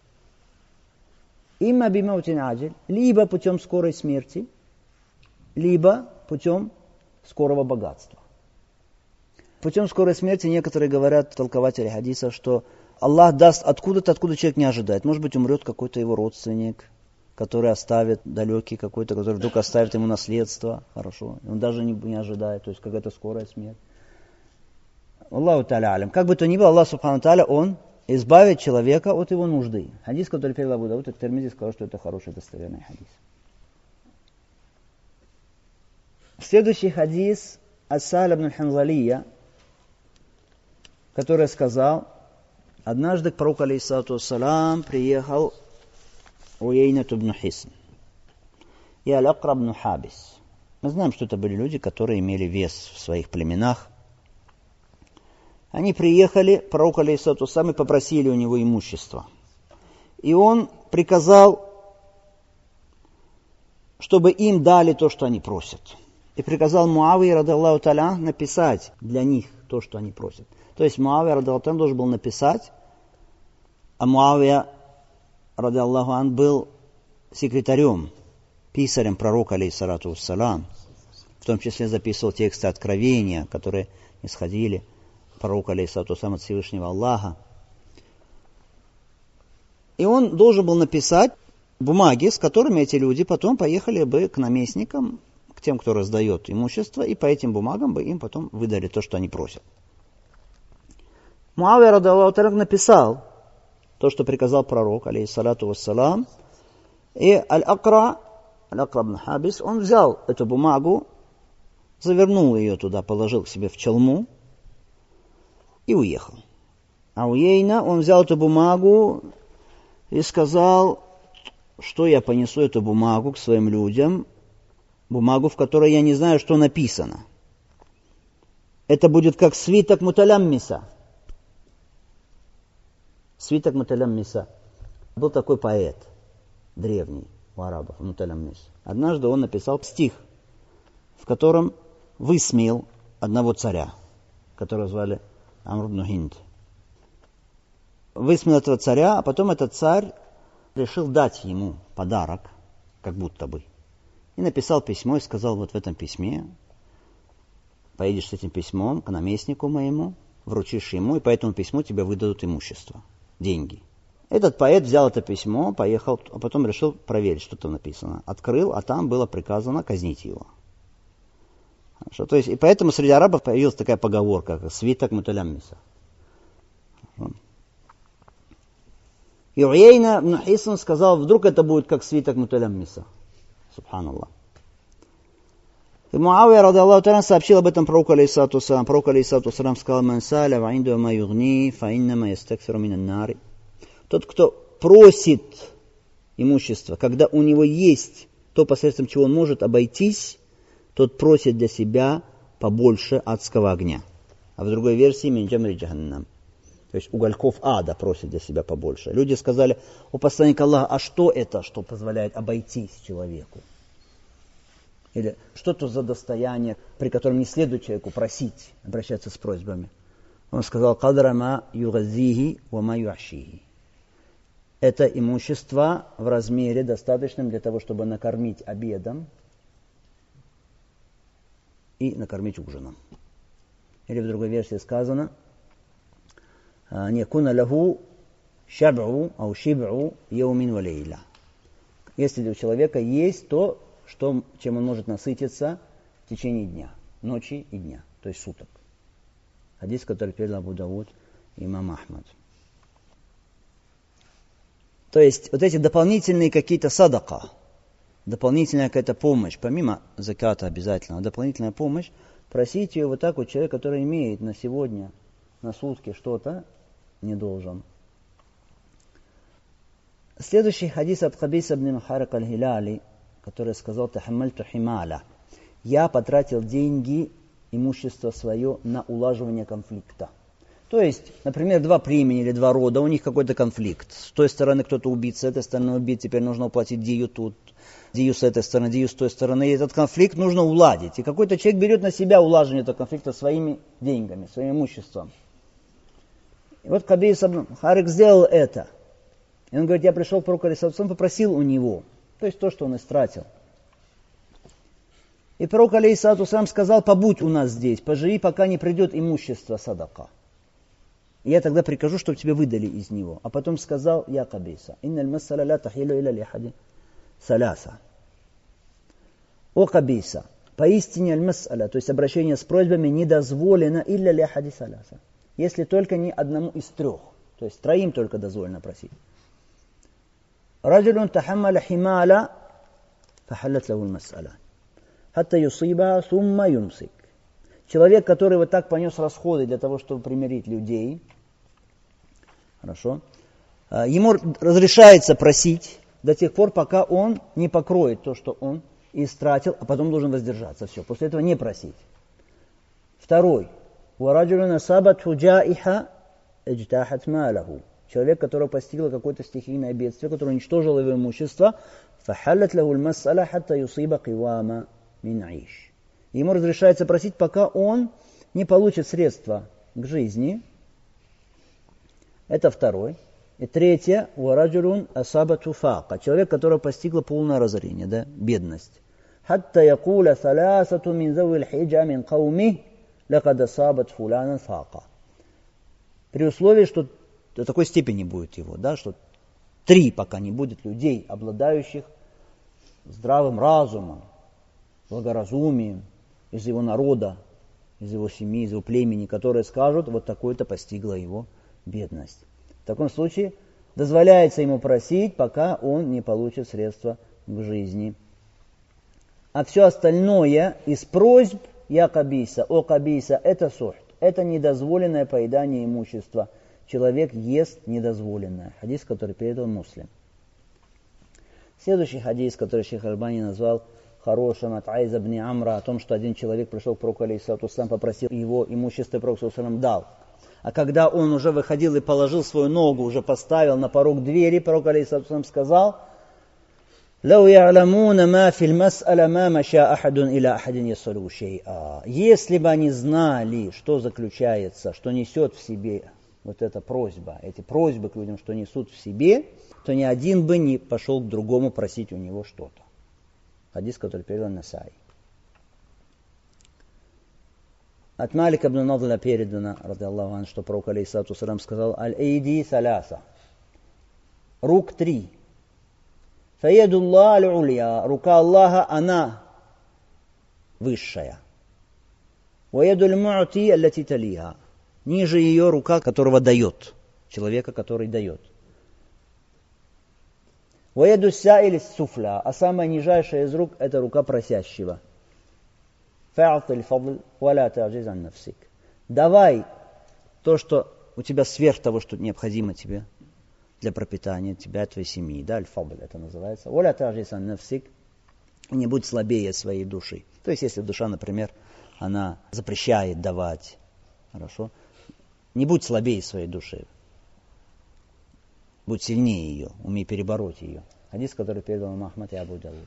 Имма бимаутин аджиль, либо путем скорой смерти, либо путем скорого богатства. Путем скорой смерти некоторые говорят, толкователи хадиса, что Аллах даст откуда-то, откуда человек не ожидает. Может быть, умрет какой-то его родственник, который оставит, далекий какой-то, который вдруг оставит ему наследство. Хорошо. Он даже не, не ожидает, то есть какая-то скорая смерть. Аллаху та'аля алям. Как бы то ни было, Аллах субхану та'аля, Он избавит человека от его нужды. Хадис, который передал Абу Дауд, Ат-Тирмизи сказал, что это хороший достоверный хадис. Следующий хадис Ас-Сахль ибн Ханзалия, который сказал: однажды к пророку алейхиссалату вассалам приехал Уейна ибн Хисн и Аль-Акра ибн Хабис. Мы знаем, что это были люди, которые имели вес в своих племенах. Они приехали к пророку алейхиссалату вассалам и попросили у него имущество. И он приказал, чтобы им дали то, что они просят. И приказал Муавии, ради Аллаху та'аля, написать для них то, что они просят. То есть Муавия, ради Аллаху та'аля, должен был написать, а Муавия, ради Аллаху ан, был секретарем, писарем пророка, алейхиссалату вассалам, в том числе записывал тексты откровения, которые исходили пророку, алейхиссалату вассалам, от Всевышнего Аллаха. И он должен был написать бумаги, с которыми эти люди потом поехали бы к наместникам, к тем, кто раздает имущество, и по этим бумагам бы им потом выдали то, что они просят. Муавия, ради Аллаху та'аля, написал то, что приказал пророк, алейхиссалату вассалам, и Аль-Акра, Аль-Акра ибн Хабис, он взял эту бумагу, завернул ее туда, положил к себе в чалму и уехал. А Уейна, он взял эту бумагу и сказал, что я понесу эту бумагу к своим людям, бумагу, в которой я не знаю, что написано. Это будет как свиток Муталяммиса. Свиток Муталяммиса. Был такой поэт, древний, у арабов, Муталяммис. Однажды он написал стих, в котором высмеял одного царя, которого звали Амр ибн Хинд. Высмеял этого царя, а потом этот царь решил дать ему подарок, как будто бы. И написал письмо и сказал, вот в этом письме поедешь с этим письмом к наместнику моему, вручишь ему, и по этому письму тебе выдадут имущество, деньги. Этот поэт взял это письмо, поехал, а потом решил проверить, что там написано. Открыл, а там было приказано казнить его. Хорошо, то есть, и поэтому среди арабов появилась такая поговорка, как «свиток муталяммиса». И Уяйна ибн Хисан сказал, вдруг это будет как свиток муталяммиса. Субханаллах. И Муавия, ради Аллаху та'аля, сообщил об этом пророку алейхиссалату вассалям. Пророк алейхиссалату вассалям сказал, «Ман саля ва инду ма югни, фа иннама ястакфиру минан нари». Тот, кто просит имущество, когда у него есть то, посредством чего он может обойтись, тот просит для себя побольше адского огня. А в другой версии «Мин джамри джаханнам». То есть угольков ада просит для себя побольше. Люди сказали, о посланник Аллаха, а что это, что позволяет обойтись человеку? Или что это за достояние, при котором не следует человеку просить, обращаться с просьбами? Он сказал, «Кадра ма югазихи ва ма юашихи». Это имущество в размере достаточном для того, чтобы накормить обедом и накормить ужином. Или в другой версии сказано, не куна лаху шаб'у ау шиб'у яумин ва лейла. Если у человека есть то, что, чем он может насытиться в течение дня, ночи и дня, то есть суток. Хадис, который передал Абу Дауд и имам Ахмад. То есть вот эти дополнительные какие-то садака, дополнительная какая-то помощь, помимо заката обязательно, дополнительная помощь, просите ее вот так вот человек, который имеет на сегодня, на сутки что-то, не должен. Следующий хадис от Хабиса ибн Мухаррик аль-Хиляли, который сказал, «Тахаммальту хималя». Я потратил деньги, имущество свое на улаживание конфликта. То есть, например, два племени или два рода, у них какой-то конфликт. С той стороны кто-то убит, с этой стороны убит, теперь нужно уплатить дию тут, дию с этой стороны, дию с той стороны. И этот конфликт нужно уладить. И какой-то человек берет на себя улаживание этого конфликта своими деньгами, своим имуществом. И вот Хабис ибн Мухаррик сделал это. И он говорит, я пришел к пророку алейхиссалату вассалям, попросил у него, то есть то, что он истратил. И пророк алейхиссалату вассалям сказал, побудь у нас здесь, поживи, пока не придет имущество садака. И я тогда прикажу, чтобы тебе выдали из него. А потом сказал, я Кабиса, инналь массаля ля тахилу иля лихади саляса. О Кабиса, поистине аль-массаля, то есть обращение с просьбами не дозволено илля лихади саляса. Если только не одному из трех. То есть троим только дозволено просить. Раджулун тахаммаля хималя фахаллат лаху аль-массаля. Хатта юсиба сумма юмсик. Человек, который вот так понес расходы для того, чтобы примирить людей, хорошо, ему разрешается просить до тех пор, пока он не покроет то, что он истратил, а потом должен воздержаться. Все, после этого не просить. Второй. Человек, которого постигло какое-то стихийное бедствие, которое уничтожило его имущество, ему разрешается просить, пока он не получит средства к жизни. Это второй. И третье, уараджулун асабату фака. Человек, которого постигло полное разорение, да, бедность. Хатта якуля салясату мин завил хиджа мин кауми лакад асабат фулана фака. При условии, что до такой степени будет его, да, что три пока не будет людей, обладающих здравым разумом, благоразумием, из его народа, из его семьи, из его племени, которые скажут, вот такое-то постигла его бедность. В таком случае дозволяется ему просить, пока он не получит средства к жизни. А все остальное из просьб «Я Кабиса», «О Кабиса» – это сухт, это недозволенное поедание имущества. Человек ест недозволенное. Хадис, который передал Муслим. Следующий хадис, который шейх Альбани назвал хорошим, от Айза ибн Амра, о том, что один человек пришел к пророку алейхиссалату вассалям, попросил его имущество, и пророк саллаллаху алейхи ва саллям дал. А когда он уже выходил и положил свою ногу, уже поставил на порог двери, пророк алейхиссалату вассалям сказал, «Лау я'ламуна ма фил мас'аля ма маша ахадун иля ахадин ясалу шей'a». Если бы они знали, что заключается, что несет в себе вот эта просьба, эти просьбы к людям, что несут в себе, то ни один бы не пошел к другому просить у него что-то. Хадис, который передал Насаи. От Малика ибн Надля передано, ради Аллаху ан, что пророк алейхиссалату вассалям сказал: «Аль-эйди саляса». Рук три. «Фаядулла аль-улья». Рука Аллаха, она высшая. «Ваядуль му'ти аллати талиха». Ниже ее рука, которого дает. Человека, который дает. «Ваядуль са'иль суфля». А самая нижайшая из рук – это рука просящего. Давай то, что у тебя сверх того, что необходимо тебе для пропитания тебя и твоей семьи. Да, аль-фадл это называется. Не будь слабее своей души. То есть, если душа, например, она запрещает давать, хорошо, не будь слабее своей души. Будь сильнее ее, умей перебороть ее. Хадис, который передал имам Ахмад и Абу Дауд.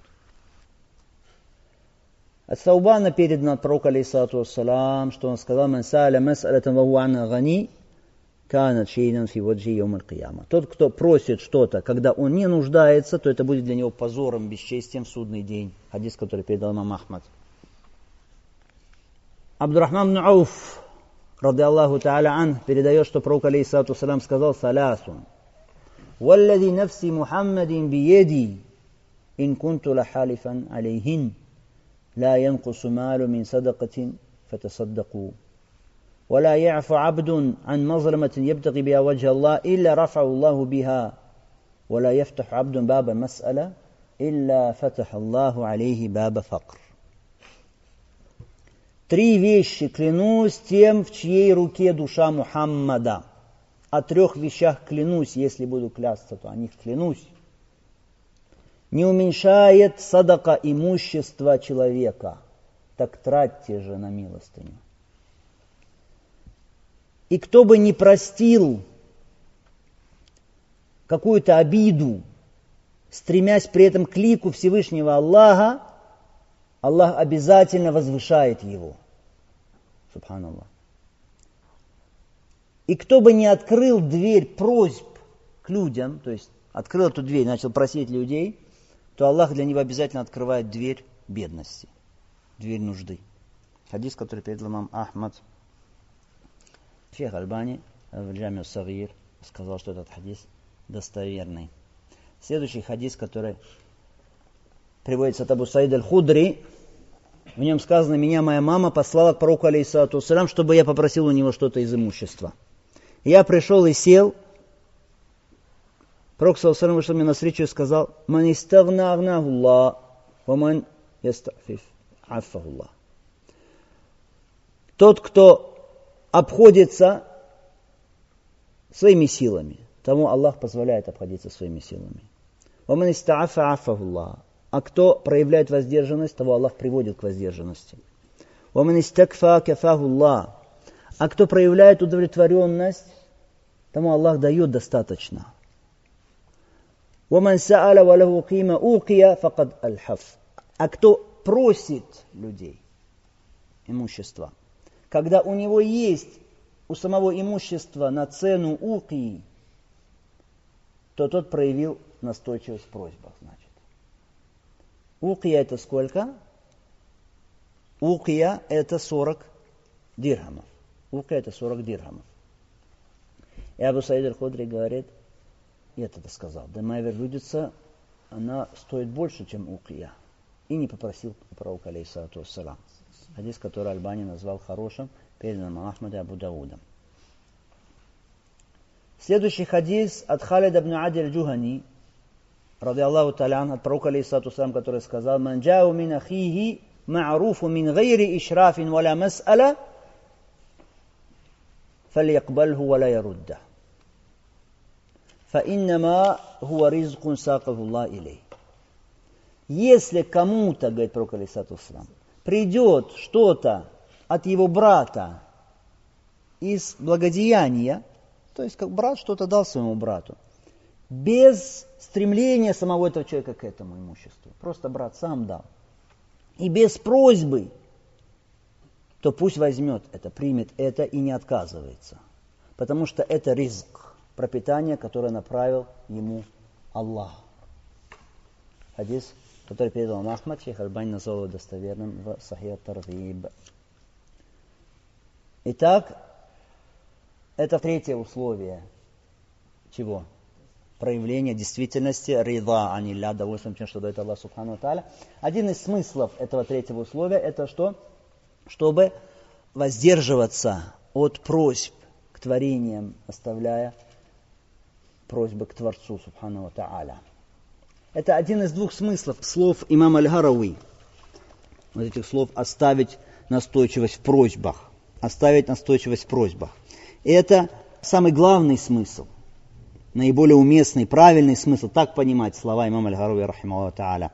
От Саубана передано от пророка алейхиссалату вассалам, что он сказал: «Ман са'аля мас'алатан ва хуа анха гани, канат шейнан фи ваджхи йаум аль-кияма». Тот, кто просит что-то, когда он не нуждается, то это будет для него позором, бесчестием в судный день. Хадис, который передал имам Ахмад. Абдуррахман ибн Ауф, ради Аллаху та'аля ан, передает, что пророк алейхиссалату вассалам сказал: «Саласун. Валлади нафси Мухаммадин биеди, ин кунту лахалифан алейхин. لا ينقص مال من صدقة فتصدقوا ولا يعفو عبد عن مظلمة يبتغي بها وجه الله إلا رفعه الله بها ولا يفتح عبد باب مسألة إلا فتح الله عليه باب فقر». Три вещи клянусь тем, в чьей руке душа Мухаммада. О трех вещах клянусь, если буду клясться, то о них клянусь. Не уменьшает садака имущества человека, так тратьте же на милостыню. И кто бы не простил какую-то обиду, стремясь при этом к лику Всевышнего Аллаха, Аллах обязательно возвышает его. Субханаллах. И кто бы не открыл дверь просьб к людям, то есть открыл эту дверь, начал просить людей, то Аллах для него обязательно открывает дверь бедности, дверь нужды. Хадис, который передал имам Ахмад. Шейх Альбани в Джами ас-Сагир сказал, что этот хадис достоверный. Следующий хадис, который приводится от Абу Саида аль-Худри, в нем сказано: «Меня моя мама послала к пророку алейхиссалату вассалям, чтобы я попросил у него что-то из имущества. Я пришел и сел. Пророк саллаллаху алейхи ва саллям вышел мне навстречу и сказал: «Ман истагна агнахуллах, ва ман ястафиф аффахуллах». Тот, кто обходится своими силами, тому Аллах позволяет обходиться своими силами. «Ва ман истаафа аффахуллах». А кто проявляет воздержанность, того Аллах приводит к воздержанности. «Ва ман истакфа кафахуллах». А кто проявляет удовлетворенность, тому Аллах дает достаточно. وَمَنْ سَأَلَ وَلَهُ قِيمَ أُوقِيَ فَقَدْ أَلْحَفْ. А кто просит людей имущества, когда у него есть у самого имущества на цену уқии, то тот проявил настойчивость в просьбах. Значит. Уқия это сколько? Уқия это сорок дирхамов. Уқия это сорок дирхамов. И Абу Саид аль-Худри говорит: я тогда сказал, да моя верблюдица, она стоит больше, чем уқия. И не попросил пророка алейхиссалату вассалам. Хадис, который Альбани назвал хорошим, передан имамом Ахмадом и Абу Даудом. Следующий хадис от Халида ибн Ади аль-Джухани, ради Аллаху та'аля, от пророка алейхиссалату вассалам, который сказал: «Ман джау мин ахихи ма'руфу мин гайри ишрафин валя мас'аля, фальякбальху валя ярудда. فَإِنَّمَا هُوَ رِزْقٌ سَاقَهُ اللَّهُ إِلَيْهِ». Если кому-то, говорит пророк алейхиссалату вассалам, придет что-то от его брата из благодеяния, то есть как брат что-то дал своему брату, без стремления самого этого человека к этому имуществу, просто брат сам дал, и без просьбы, то пусть возьмет это, примет это и не отказывается, потому что это ризк, пропитание, которое направил ему Аллах. Хадис который передал Ахмад, шейх Аль-Бани назвал его достоверным в Сахих ат-Таргиб. Итак, это третье условие. Чего? Проявление действительности рида анилля, довольством тем, что дает Аллах Субхану ва Тааля. Один из смыслов этого третьего условия это что? Чтобы воздерживаться от просьб к творениям, оставляя просьбы к Творцу Субхану ва Тааля. Это один из двух смыслов слов имама Аль-Гарауи. Вот этих слов оставить настойчивость в просьбах. Оставить настойчивость в просьбах. И это самый главный смысл. Наиболее уместный, правильный смысл. Так понимать слова имама Аль-Гарауи, рахимахуллаху тааля.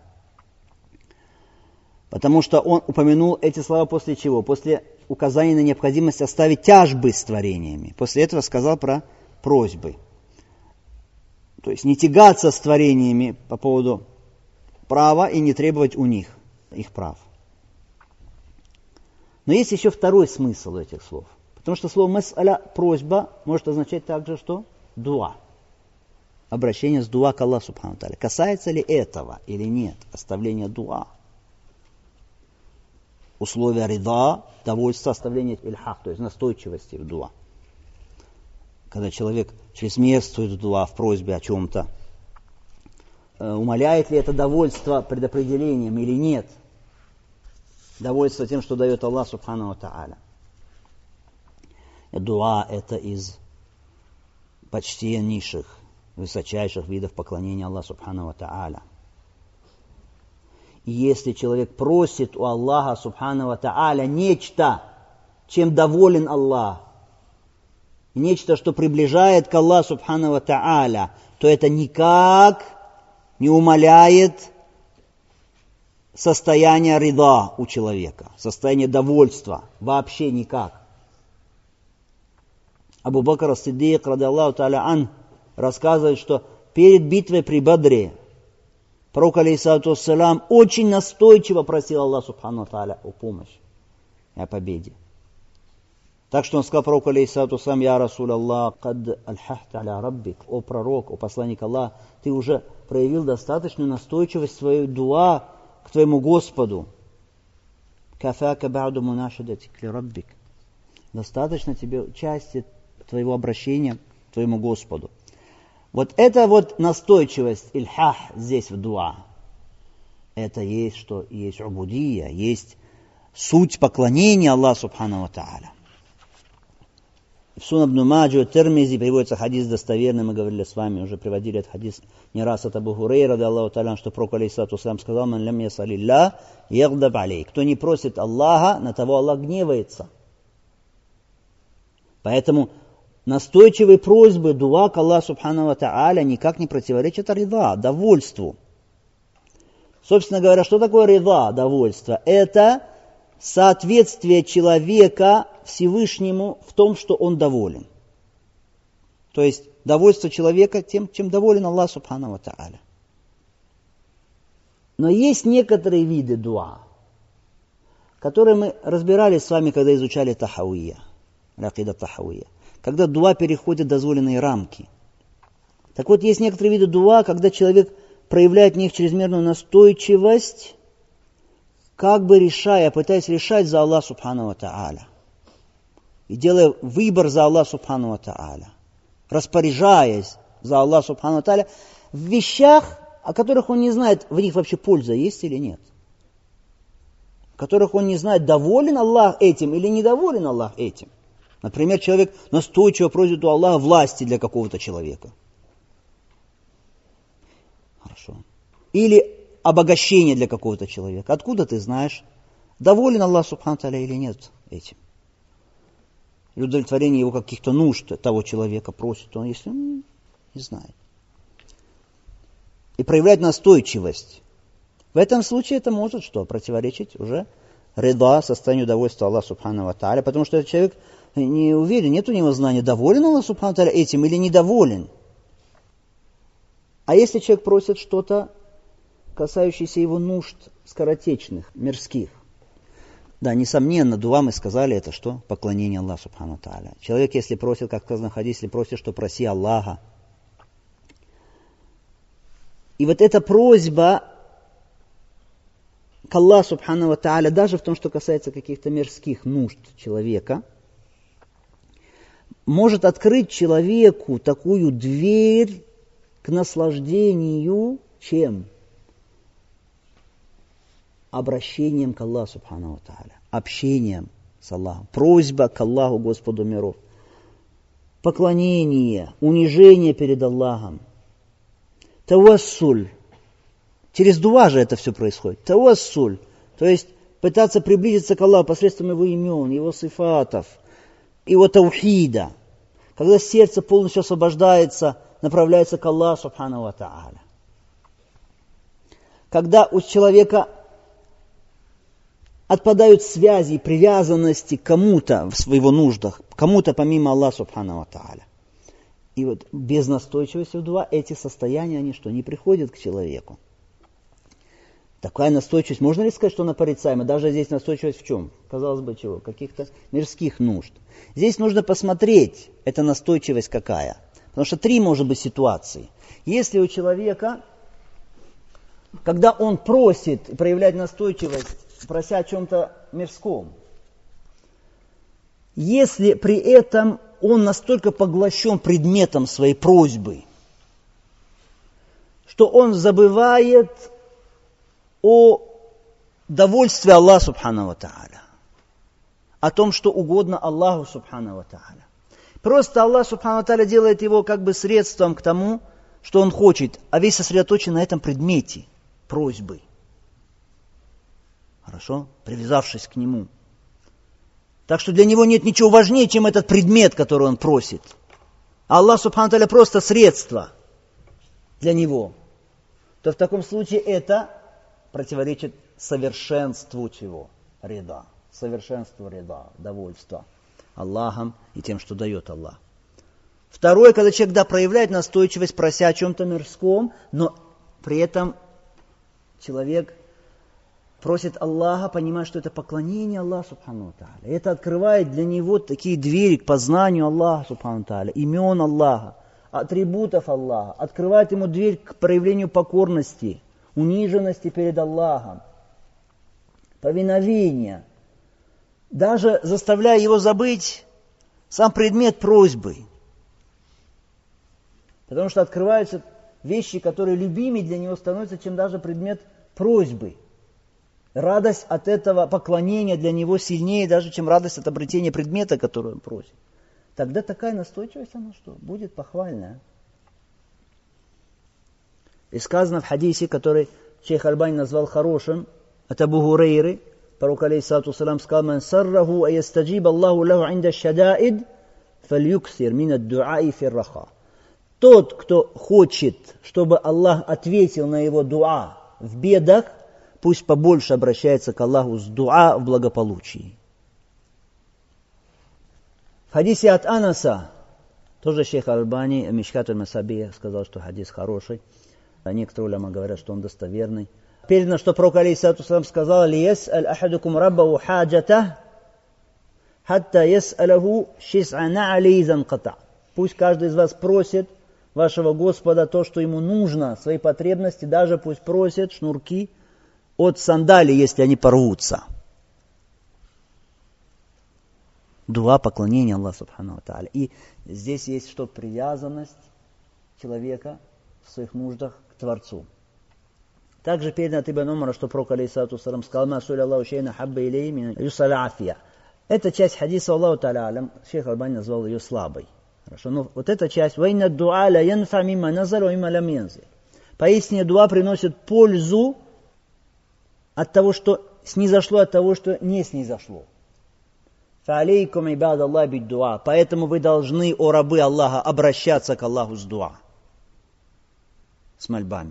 Потому что он упомянул эти слова после чего? После указания на необходимость оставить тяжбы с творениями. После этого сказал про просьбы. То есть не тягаться с творениями по поводу права и не требовать у них их прав. Но есть еще второй смысл этих слов. Потому что слово мас'аля, просьба, может означать также что? Дуа. Обращение с дуа к Аллаху Субхану ва Тааля. Касается ли этого или нет? Оставление дуа. Условия рида, довольства, оставление ильхах, то есть настойчивости в дуа. Когда человек чрезмерствует в дуа, в просьбе о чем-то, умаляет ли это довольство предопределением или нет? Довольство тем, что дает Аллах Субхану ва Тааля. Дуа это из почтеннейших, высочайших видов поклонения Аллаху Субхану ва Тааля. И если человек просит у Аллаха Субхану ва Тааля нечто, чем доволен Аллах, нечто, что приближает к Аллаху Субхану ва Тааля, то это никак не умаляет состояние рида у человека, состояние довольства, вообще никак. Абу Бакр ас-Сиддик, ради Аллаху тааля ан, рассказывает, что перед битвой при Бадре пророк, алейхиссалату вассалям, очень настойчиво просил Аллаха Субхану ва Тааля о помощи и о победе. Так что он сказал пророку, алейхиссалату вассалям: «Я Расул Аллах, кад альхахта аля раббик», о пророк, о посланник Аллаха, ты уже проявил достаточную настойчивость в своей дуа к твоему Господу. Кафака ба'ду мунашадатик ли раббик. Достаточно тебе части твоего обращения к твоему Господу. Вот это вот настойчивость, ильхах здесь в дуа. Это есть что? Есть убудия, есть суть поклонения Аллаху Субхану ва Тааля. В Сунан ибн Маджа, Тирмизи приводится хадис достоверный, мы говорили с вами, уже приводили этот хадис не раз от Абу Хурейра, ради Аллаху тааля, что пророк алейхиссалату вассалям сказал: «Ман лям ясалиллах ягдаб алей». Кто не просит Аллаха, на того Аллах гневается. Поэтому настойчивые просьбы, дуа к Аллаху Субхану ва Тааля никак не противоречат рида, довольству. Собственно говоря, что такое рида, довольство? Это соответствие человека Всевышнему в том, что он доволен. То есть довольство человека тем, чем доволен Аллах Субхану ва Тааля. Но есть некоторые виды дуа, которые мы разбирали с вами, когда изучали тахауия, акида тахауия, когда дуа переходит в дозволенные рамки. Так вот, есть некоторые виды дуа, когда человек проявляет в них чрезмерную настойчивость, как бы решая, пытаясь решать за Аллах Субхану ва Тааля. И делая выбор за Аллах Субхану ва Тааля. Распоряжаясь за Аллах Субхану ва Тааля в вещах, о которых он не знает, в них вообще польза есть или нет. В которых он не знает, доволен Аллах этим или недоволен Аллах этим. Например, человек настойчиво просит у Аллаха власти для какого-то человека. Хорошо. Или обогащение для какого-то человека. Откуда ты знаешь, доволен Аллах Субхану ва Тааля или нет этим? Или удовлетворение его каких-то нужд того человека просит он, если он не знает. И проявлять настойчивость. В этом случае это может что? Противоречить уже рида, состоянию удовольствия Аллаха Субхану ва Тааля, потому что этот человек не уверен, нет у него знания, доволен Аллах Субхану ва Тааля этим или недоволен. А если человек просит что-то, касающееся его нужд скоротечных, мирских, да, несомненно, дуа, мы сказали, это что? Поклонение Аллаху Субхану ва Тааля. Человек, если просит, как сказано в хадисе, если просит, что проси Аллаха. И вот эта просьба к Аллаху Субхану ва Тааля, даже в том, что касается каких-то мирских нужд человека, может открыть человеку такую дверь к наслаждению, чем? Обращением к Аллаху Субхану ва Тааля, общением с Аллахом, просьба к Аллаху, Господу миров, поклонение, унижение перед Аллахом, тавассуль. Через дуа же это все происходит. Тавассуль, то есть пытаться приблизиться к Аллаху посредством Его имен, Его сифатов, Его таухида. Когда сердце полностью освобождается, направляется к Аллаху Субхану ва Тааля. Когда у человека отпадают связи и привязанности к кому-то в его нуждах, кому-то помимо Аллаха Субхану ва Тааля. И вот без настойчивости в дуа эти состояния, они что, не приходят к человеку. Такая настойчивость, можно ли сказать, что она порицаема? Даже здесь настойчивость в чем? Казалось бы, чего? Каких-то мирских нужд. Здесь нужно посмотреть, эта настойчивость какая. Потому что три может быть ситуации. Если у человека, когда он просит, проявляет настойчивость, прося о чем-то мирском, если при этом он настолько поглощен предметом своей просьбы, что он забывает о довольстве Аллаха Субхану ва Тааля, о том, что угодно Аллаху Субхану ва Тааля. Просто Аллах Субхану ва Тааля делает его как бы средством к тому, что он хочет, а весь сосредоточен на этом предмете просьбы. Хорошо? Привязавшись к нему. Так что для него нет ничего важнее, чем этот предмет, который он просит. А Аллах Субхану ва Тааля просто средство для него. То в таком случае это противоречит совершенству чего? Рида. Совершенству рида, довольства Аллахом и тем, что дает Аллах. Второе, когда человек, да, проявляет настойчивость, прося о чем-то мирском, но при этом человек просит Аллаха, понимая, что это поклонение Аллаху Субхану ва Тааля. Это открывает для него такие двери к познанию Аллаха Субхану ва Тааля, имен Аллаха, атрибутов Аллаха. Открывает ему дверь к проявлению покорности, униженности перед Аллахом, повиновения. Даже заставляя его забыть сам предмет просьбы. Потому что открываются вещи, которые любимее для него становятся, чем даже предмет просьбы. Радость от этого поклонения для него сильнее даже, чем радость от обретения предмета, который он просит. Тогда такая настойчивость, она что? Будет похвальная. И сказано в хадисе, который шейх Альбани назвал хорошим, от Абу Хурейры, пророк алейхиссалату вассалам сказал: «Ман сарраху аястаджиб Аллаху лаху инда шадаид, фальюксир мин ад-дуаи фир раха». Тот, кто хочет, чтобы Аллах ответил на его дуа в бедах, пусть побольше обращается к Аллаху с дуа в благополучии. В хадисе от Анаса, тоже шейх Альбани, Мишкат аль-Масабия, сказал, что хадис хороший. А некоторые уляма говорят, что он достоверный. Передано, что пророк алейхиссалату вассалам сказал: «Лияс'аль ахадукум раббаху хаджата, хатта яс'алаху шис'a на'али изан ката». Пусть каждый из вас просит вашего Господа то, что ему нужно, свои потребности, даже пусть просит шнурки от сандалий, если они порвутся. Дуа, поклонение Аллаху Субхану ва Тааля. И здесь есть что? Привязанность человека в своих нуждах к Творцу. Также передано от Ибн Умара, что пророк алейхиссалату вассалам сказал: «Ма суля Аллаху шейна хабба илей мин юсаля афия». Эта часть хадиса, Аллаху та'аля алям, шейх Альбани назвал ее слабой. Хорошо, но вот эта часть: «Ва инна дуа ла янфа мимма назар ва мимма лам янзил». Поистине дуа приносит пользу от того, что снизошло, от того, что не снизошло. «Фа'алейкум ибад Аллах бид дуа». Поэтому вы должны, о рабы Аллаха, обращаться к Аллаху с дуа, с мольбами.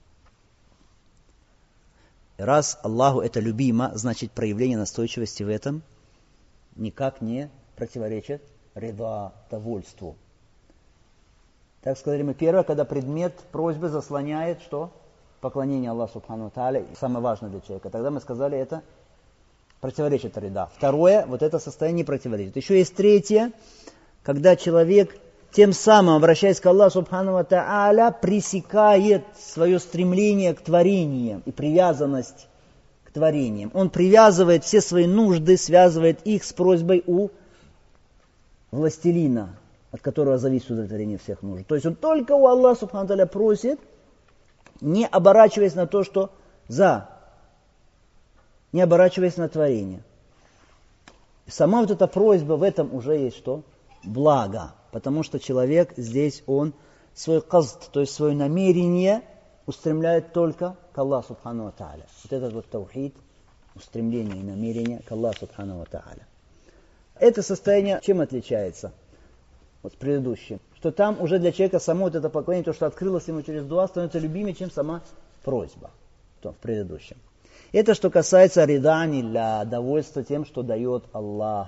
Раз Аллаху это любимо, значит проявление настойчивости в этом никак не противоречит рида, довольству. Так сказали мы, первое, когда предмет просьбы заслоняет что? Поклонение Аллаху Субхану ва Тааля, самое важное для человека. Тогда мы сказали, это противоречит рида. Второе, вот это состояние не противоречит. Еще есть третье, когда человек тем самым, обращаясь к Аллаху Субхану ва Тааля, пресекает свое стремление к творениям и привязанность к творениям. Он привязывает все свои нужды, связывает их с просьбой у властелина, от которого зависит удовлетворение всех нужд. То есть он только у Аллаха субхану ва тааля просит, не оборачиваясь на то, что за, не оборачиваясь на творение. Сама вот эта просьба, в этом уже есть что? Благо. Потому что человек здесь, он свой казд, то есть свое намерение устремляет только к Аллаху субхану ва тааля. Вот этот вот таухид, устремление и намерение к Аллаху субхану ва тааля. Это состояние чем отличается от предыдущего? Что там уже для человека само вот это поклонение, то, что открылось ему через дуа, становится любимее, чем сама просьба, то в предыдущем. Это что касается ридани для довольства тем, что дает Аллах.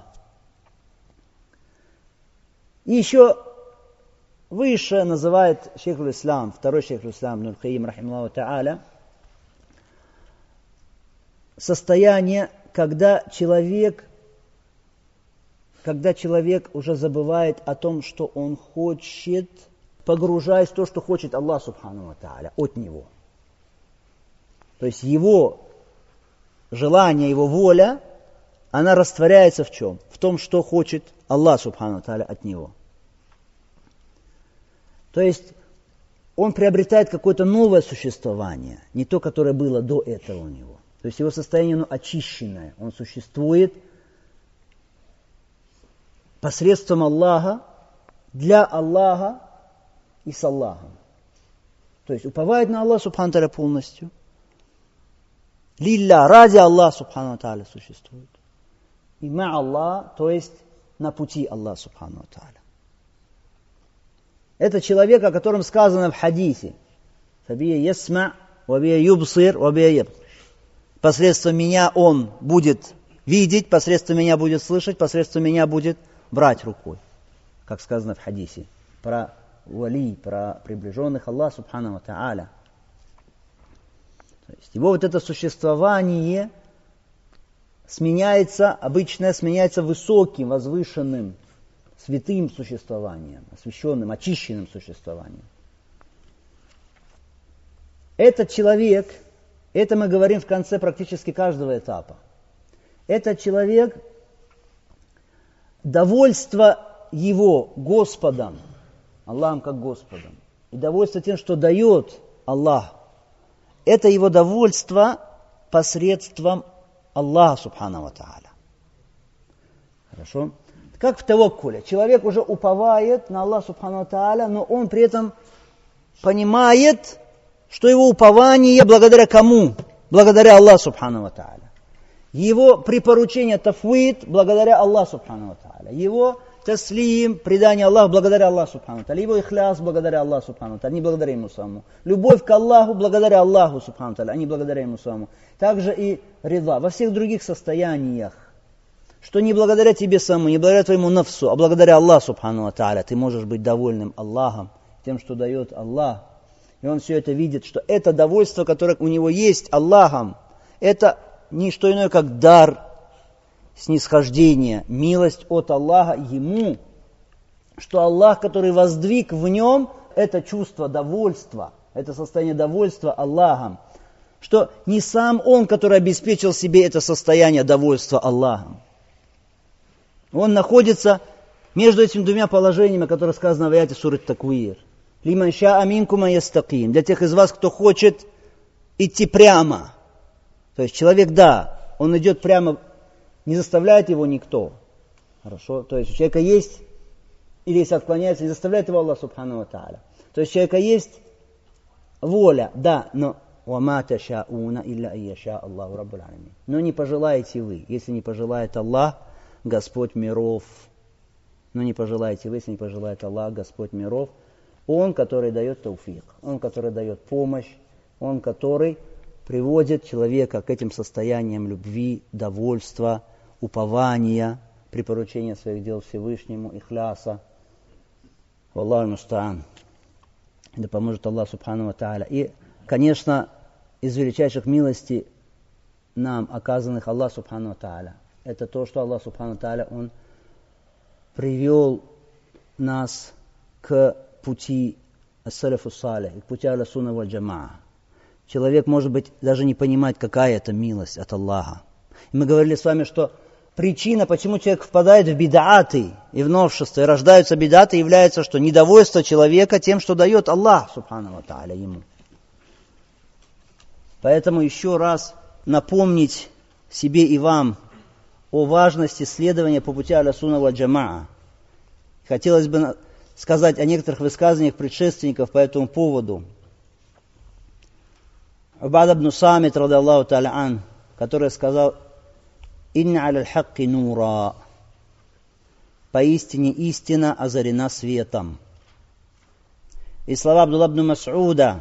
И еще выше называет шейх аль-Ислам, второй шейх аль-Ислам, Ибн аль-Каим, рахимахуллаху та'аля, состояние, когда человек, когда человек уже забывает о том, что он хочет, погружаясь в то, что хочет Аллах субхану ва та'аля от него. То есть его желание, его воля, она растворяется в чем? В том, что хочет Аллах субхану ва та'аля от него. То есть он приобретает какое-то новое существование, не то, которое было до этого у него. То есть его состояние оно очищенное, он существует посредством Аллаха, для Аллаха и с Аллахом. То есть уповает на Аллаха субхану ва та'аля полностью. Лилля, ради Аллаха субхану ва та'аля существует. И ма Аллах, то есть на пути Аллаха субхану ва та'аля. Это человек, о котором сказано в хадисе. Фабия ясма, вабия юбсир, вабия ябсир. Посредством меня он будет видеть, посредством меня будет слышать, посредством меня будет брать рукой. Как сказано в хадисе. Про вали, про приближенных Аллаха субхану ва та'аля. То есть его вот это существование сменяется, обычно сменяется высоким, возвышенным, святым существованием, освященным, очищенным существованием. Этот человек, это мы говорим в конце практически каждого этапа. Этот человек, довольство его Господом, Аллахом как Господом, и довольство тем, что дает Аллах, это его довольство посредством Аллаха субхану ва та'аля. Хорошо? Как в таваккуле. Человек уже уповает на Аллаха субхану ва та'аля, но он при этом понимает, что его упование благодаря кому? Благодаря Аллаху субхану ва та'аля. Его припоручение тафвид благодаря Аллаху субхану ва та'аля. Его таслим, предание Аллаху благодаря Аллаху субхану ва та'аля. Его ихляс благодаря Аллаху субхану ва та'аля, не благодаря ему самому. Любовь к Аллаху благодаря Аллаху субхану ва та'аля, а не благодаря ему самому. Также и рида. Во всех других состояниях, что не благодаря тебе самому, не благодаря твоему нафсу, а благодаря Аллаху субхану ва та'аля ты можешь быть довольным Аллахом, тем, что дает Аллах. И он все это видит, что это довольство, которое у него есть Аллахом, это не что иное, как дар, снисхождение, милость от Аллаха ему, что Аллах, который воздвиг в нем это чувство довольства, это состояние довольства Аллахом, что не сам он, который обеспечил себе это состояние довольства Аллахом. Он находится между этими двумя положениями, которые сказаны в аяте суры Таквир. «Лиман шаа минкум ан ястаким». Для тех из вас, кто хочет идти прямо. То есть человек, да, он идет прямо, не заставляет его никто. Хорошо? То есть у человека есть, или если отклоняется, не заставляет его Аллах субхану ва та'аля. То есть у человека есть воля, да, но وَمَا تَشَاءُونَ إِلَّا أَن يَشَاءَ اللَّهُ رَبُّ الْعَالَمِينَ. Но не пожелаете вы, если не пожелает Аллах, Господь миров. Но не пожелаете вы, если не пожелает Аллах, Господь миров. Он, который дает тауфик, Он, который дает помощь, Он, который приводит человека к этим состояниям любви, довольства, упования, припоручения своих дел Всевышнему, ихляса. Валлаху муста'ан. Да поможет Аллах субхану ва та'аля. И, конечно, из величайших милостей нам оказанных Аллах субхану ва та'аля, это то, что Аллах субхану ва та'аля, Он привел нас к пути ас-салафу салих, к пути ахля сунна валь джамаа, человек, может быть, даже не понимает, какая это милость от Аллаха. И мы говорили с вами, что причина, почему человек впадает в бид'аты и в новшества, и рождаются бид'аты, является, что недовольство человека тем, что дает Аллах, субхану ва тааля, ему. Поэтому еще раз напомнить себе и вам о важности следования по пути аля сунна валь джамаа. Хотелось бы сказать о некоторых высказываниях предшественников по этому поводу. Убад ибн Самит, ради Аллаху та'аля ан, который сказал: «Инна аля хакки нура». Поистине истина озарена светом. И слова Абдулла ибн Мас'уда: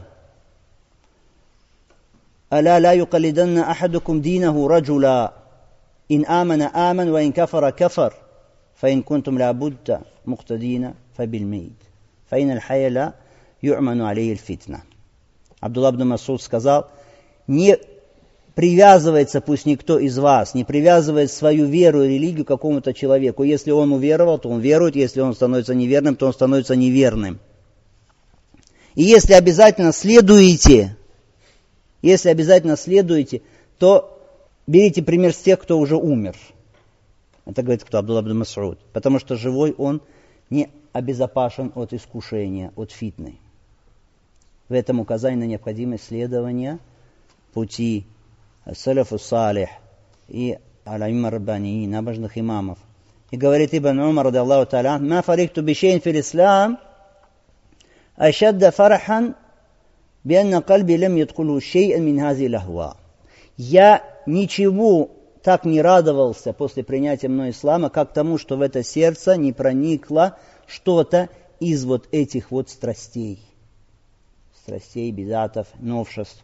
«Аля ла юкалиданна ахадукум динаху раджула, ин амана аман, ва ин кафара кафар, фа ин кунтум ла будда муктадина фа бильмейд, фа ин аль-хая ла ю'ману алейhi аль-фитна». Абдулла ибн Мас'уд сказал: не привязывается пусть никто из вас, не привязывает свою веру и религию к какому-то человеку. Если он уверовал, то он верует, если он становится неверным, то он становится неверным. И если обязательно следуете, если обязательно следуете, то берите пример с тех, кто уже умер. Это говорит кто? Абдулла ибн Мас'уд. Потому что живой он не обезопасен от искушения, от фитны. В этом указание на необходимость следования пути салафу салих и аль-аимма раббании, набожных имамов. И говорит Ибн Умар, ради Аллаху та'аля: «Ма фарихту бишейн фил ислам, ашадда фархан, бианна кальби лам яткулу шей'ан мин хази лахва». Я ничего так не радовался после принятия мной ислама, как тому, что в это сердце не проникло что-то из вот этих вот страстей. Страстей, бидатов, новшеств.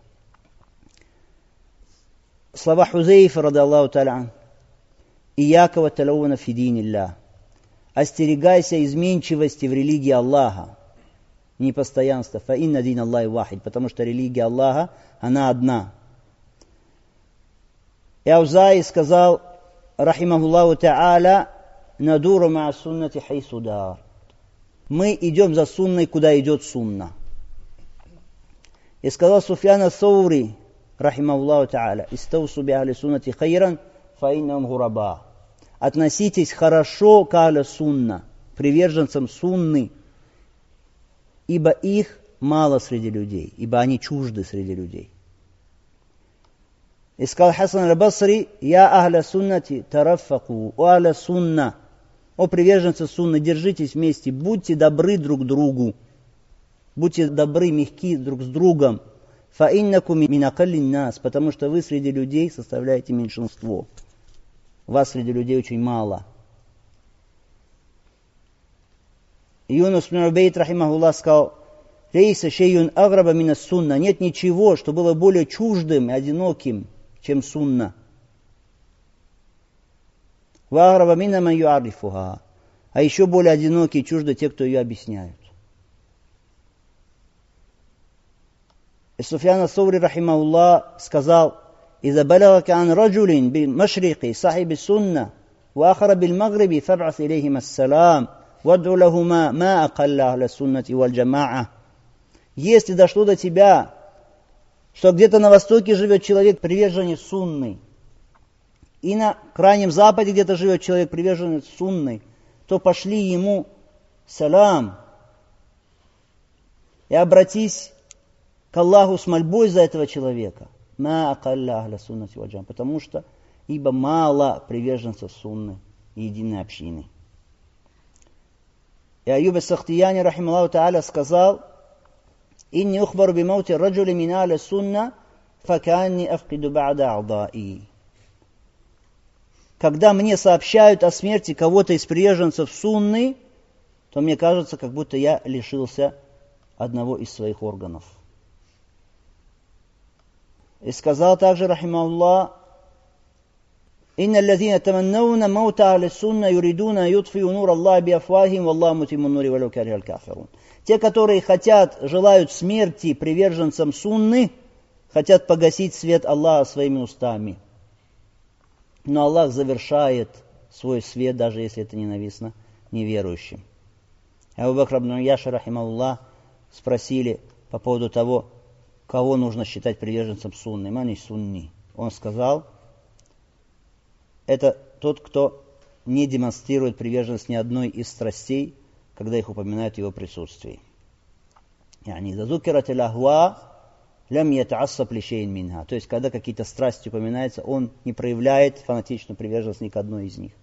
Слова Хузейфа, ради Аллаху та'аля: «Ияка ва талауна фи динилля». Остерегайся изменчивости в религии Аллаха, непостоянства. Фа инна дин Аллахи вахид, потому что религия Аллаха, она одна. И Аузаи сказал, рахимахуллаху та'аля: «Надуру ма суннати хайсу дар». Мы идем за сунной, куда идет сунна. И сказал Суфьян ас-Саури, рахимахуллаху та'аля: «Истаусу би ахли суннати хайран, фа иннахум гураба». Относитесь хорошо к ахли сунна, приверженцам сунны, ибо их мало среди людей, ибо они чужды среди людей. И сказал Хасан аль-Басри: «Я ахля суннати тараффаку, о ахля сунна, о приверженцы сунны, держитесь вместе, будьте добры друг другу, будьте добры, мягки друг с другом. Фа иннакум мин акаллин нас, потому что вы среди людей составляете меньшинство. Вас среди людей очень мало». Юнус ибн Убейд, рахимахуллах, сказал: «Лейса шейюн аграба мина сунна». Нет ничего, что было более чуждым и одиноким, чем сунна. Ва аграба мина ман юаррифуха. А еще более одиноки и чужды те, кто ее объясняют. И Суфьян ас-Саури, рахимахуллах, сказал: «Иза балагака ан раджулин бил машрики сахиби сунна, ва ахара бил магриби, фаб'ас илейхим ассалам, вад'у лахума ма акалла ахля суннати валь джамаа». Если дошло до тебя, что где-то на востоке живет человек, приверженец сунны, и на крайнем западе где-то живет человек, приверженец сунны, то пошли ему салам и обратись к Аллаху с мольбой за этого человека. Ма акалля ахля суннати валь джамаа. Потому что ибо мало приверженцев сунны и единой общины. И Аюб ас-Сахтияни, рахимахуллаху та'аля, сказал: «Инни ухбару би маути раджули мин ахли сунна, факаанни афкиду ба'да а'даи». Когда мне сообщают о смерти кого-то из приверженцев сунны, то мне кажется, как будто я лишился одного из своих органов. И сказал также, рахимахуллах: «Инна аллазина таманнауна маута ахли сунна юридуна ютфию нур Аллах би афвахим, валлаху мутимму нури валау кариха аль-кафирун». Те, которые хотят, желают смерти приверженцам сунны, хотят погасить свет Аллаха своими устами. Но Аллах завершает свой свет, даже если это ненавистно неверующим. Абу Бакр ибн Яши, рахимахуллах, спросили по поводу того, кого нужно считать приверженцем сунны, мани сунни. Он сказал, это тот, кто не демонстрирует приверженность ни одной из страстей, когда их упоминают в его присутствии. يعني إذا ذكرت الأهواء لم يتعصب لشيء منها. То есть, когда какие-то страсти упоминаются, он не проявляет фанатичную приверженность ни к одной из них.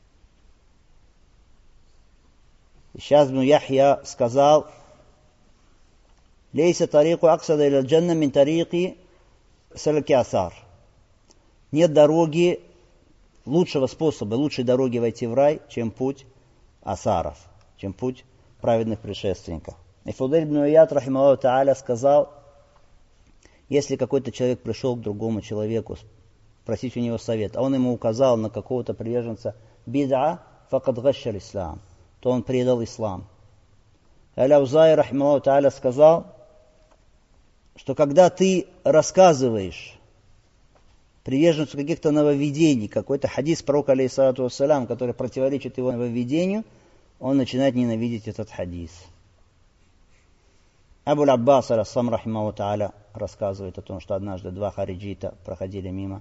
Сейчас ибн Яхья сказал, «Лейса тарику аксада иля джанна мин тарики салаки асар». Нет дороги, лучшего способа, лучшей дороги войти в рай, чем путь асаров, чем путь праведных предшественников. И Фудайль ибн Ияд, рахимахуллаху тааля, сказал, если какой-то человек пришел к другому человеку просить у него совет, а он ему указал на какого-то приверженца бид'a, факад гашшар ислам, то он предал ислам. Аль-Аузаи, рахимахуллаху тааля, сказал, что когда ты рассказываешь приверженцу каких-то нововведений, какой-то хадис пророка, алейхиссалату вассалям, который противоречит его нововведению, он начинает ненавидеть этот хадис. Абуль Аббас ар-Рассам, рахимахуллаху тааля, рассказывает о том, что однажды два хариджита проходили мимо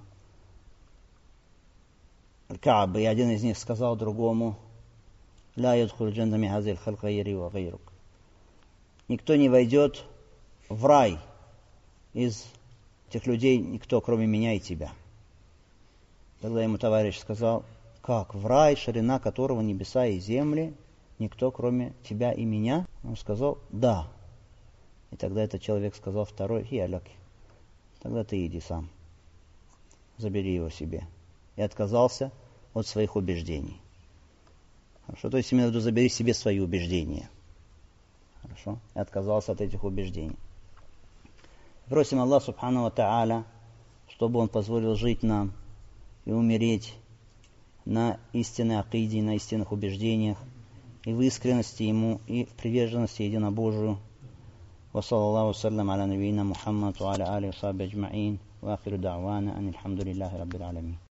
Кааба, и один из них сказал другому, «Ла ядхуль джанна ми хазил халк гайри ва гайрук». Никто не войдет в рай из этих людей, никто, кроме меня и тебя. Тогда ему товарищ сказал, как, в рай, ширина которого небеса и земли, никто, кроме тебя и меня? Он сказал, да. И тогда этот человек сказал второй, хиаляки, тогда ты иди сам, забери его себе. И отказался от своих убеждений. Хорошо, то есть имею в виду, забери себе свои убеждения. Хорошо, и отказался от этих убеждений. Просим Аллаха субхану ва тааля, чтобы Он позволил жить нам и умереть на истинной акиде, на истинных убеждениях, и в искренности Ему, и в приверженности единобожию. وصلى الله وسلم على نبينا محمد وعلى آله وصحبه أجمعين وآخر دعوانا أن الحمد لله رب العالمين.